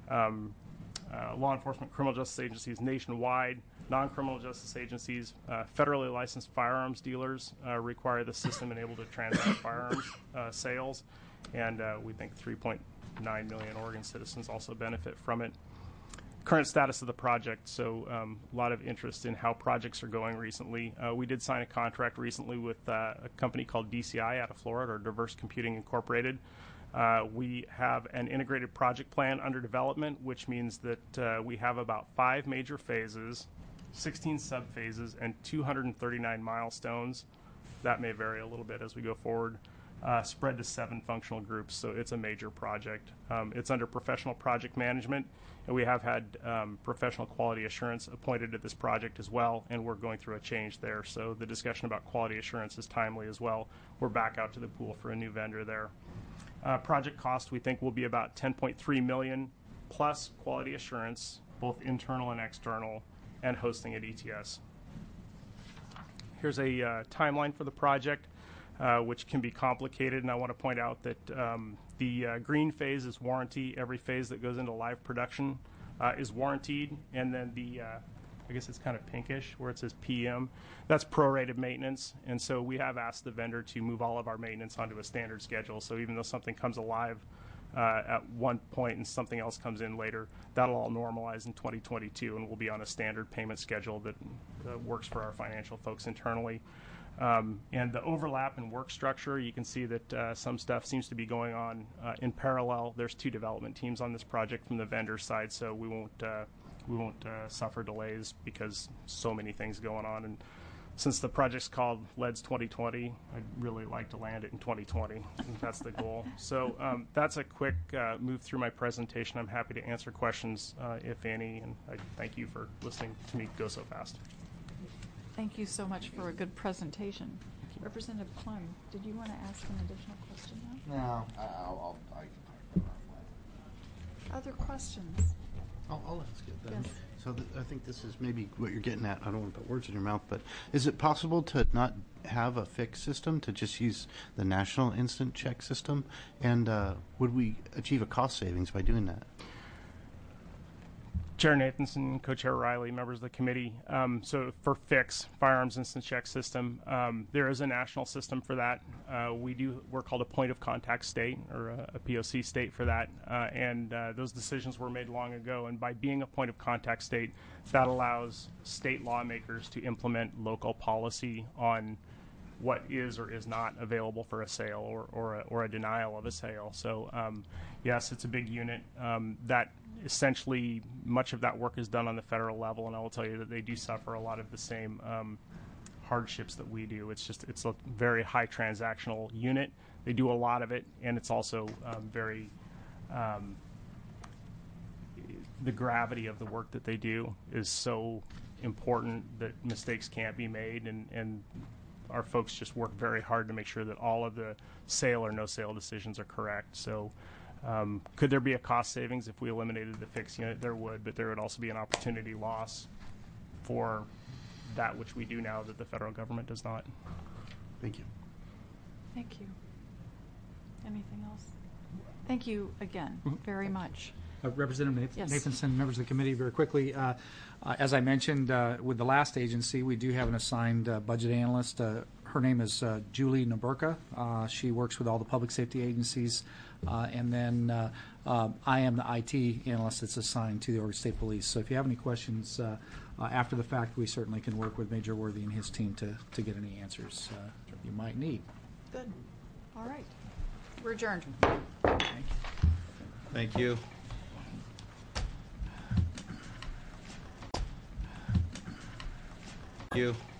law enforcement criminal justice agencies nationwide. Non-criminal justice agencies, federally licensed firearms dealers require the system and able to transact firearms sales, and we think 3.9 million Oregon citizens also benefit from it. Current status of the project, so a lot of interest in how projects are going recently. We did sign a contract recently with a company called DCI out of Florida, or Diverse Computing Incorporated. We have an integrated project plan under development, which means that we have about 5 major phases, 16 subphases, and 239 milestones. That may vary a little bit as we go forward. Spread to 7 functional groups, so it's a major project. It's under professional project management, and we have had professional quality assurance appointed to this project as well, and we're going through a change there. So the discussion about quality assurance is timely as well. We're back out to the pool for a new vendor there. Project cost, we think, will be about $10.3 million plus quality assurance, both internal and external, and hosting at ETS. Here's a timeline for the project, which can be complicated, and I want to point out that the green phase is warranty. Every phase that goes into live production is warrantied, and then the I guess it's kind of pinkish where it says PM. That's prorated maintenance, and so we have asked the vendor to move all of our maintenance onto a standard schedule. So even though something comes alive at one point and something else comes in later, that'll all normalize in 2022, and we'll be on a standard payment schedule that works for our financial folks internally. And the overlap in work structure, you can see that some stuff seems to be going on in parallel. There's 2 development teams on this project from the vendor side, so we won't suffer delays because so many things going on. And since the project's called LEDS 2020, I'd really like to land it in 2020. I think that's the goal. So that's a quick move through my presentation. I'm happy to answer questions, if any, and I thank you for listening to me go so fast. Thank you so much for a good presentation. Representative Klum, did you want to ask an additional question now? No, I can talk about it offline. Other questions? I'll ask it then. Yes. So I think this is maybe what you're getting at. I don't want to put words in your mouth, but is it possible to not have a fixed system, to just use the national instant check system? And would we achieve a cost savings by doing that? Chair Nathanson, Co-Chair Riley, members of the committee. So for FIX, Firearms Instant Check System, there is a national system for that. We're called a point of contact state, or a POC state for that. And those decisions were made long ago. And by being a point of contact state, that allows state lawmakers to implement local policy on what is or is not available for a sale or a denial of a sale. So yes, it's a big unit. That essentially much of that work is done on the federal level, and I will tell you that they do suffer a lot of the same hardships that we do. It's a very high transactional unit. They do a lot of it, and it's also very the gravity of the work that they do is so important that mistakes can't be made, and our folks just work very hard to make sure that all of the sale or no sale decisions are correct. So could there be a cost savings if we eliminated the fixed unit? There would, but there would also be an opportunity loss for that which we do now that the federal government does not. Thank you. Thank you. Anything else? Thank you again very much. Representative Yes. Nathanson, members of the committee, very quickly. As I mentioned with the last agency, we do have an assigned budget analyst. Her name is Julie Naburka. She works with all the public safety agencies. And then I am the IT analyst that's assigned to the Oregon State Police. So if you have any questions after the fact, we certainly can work with Major Worthy and his team to get any answers you might need. Good. All right. We're adjourned. Thank you. Thank you.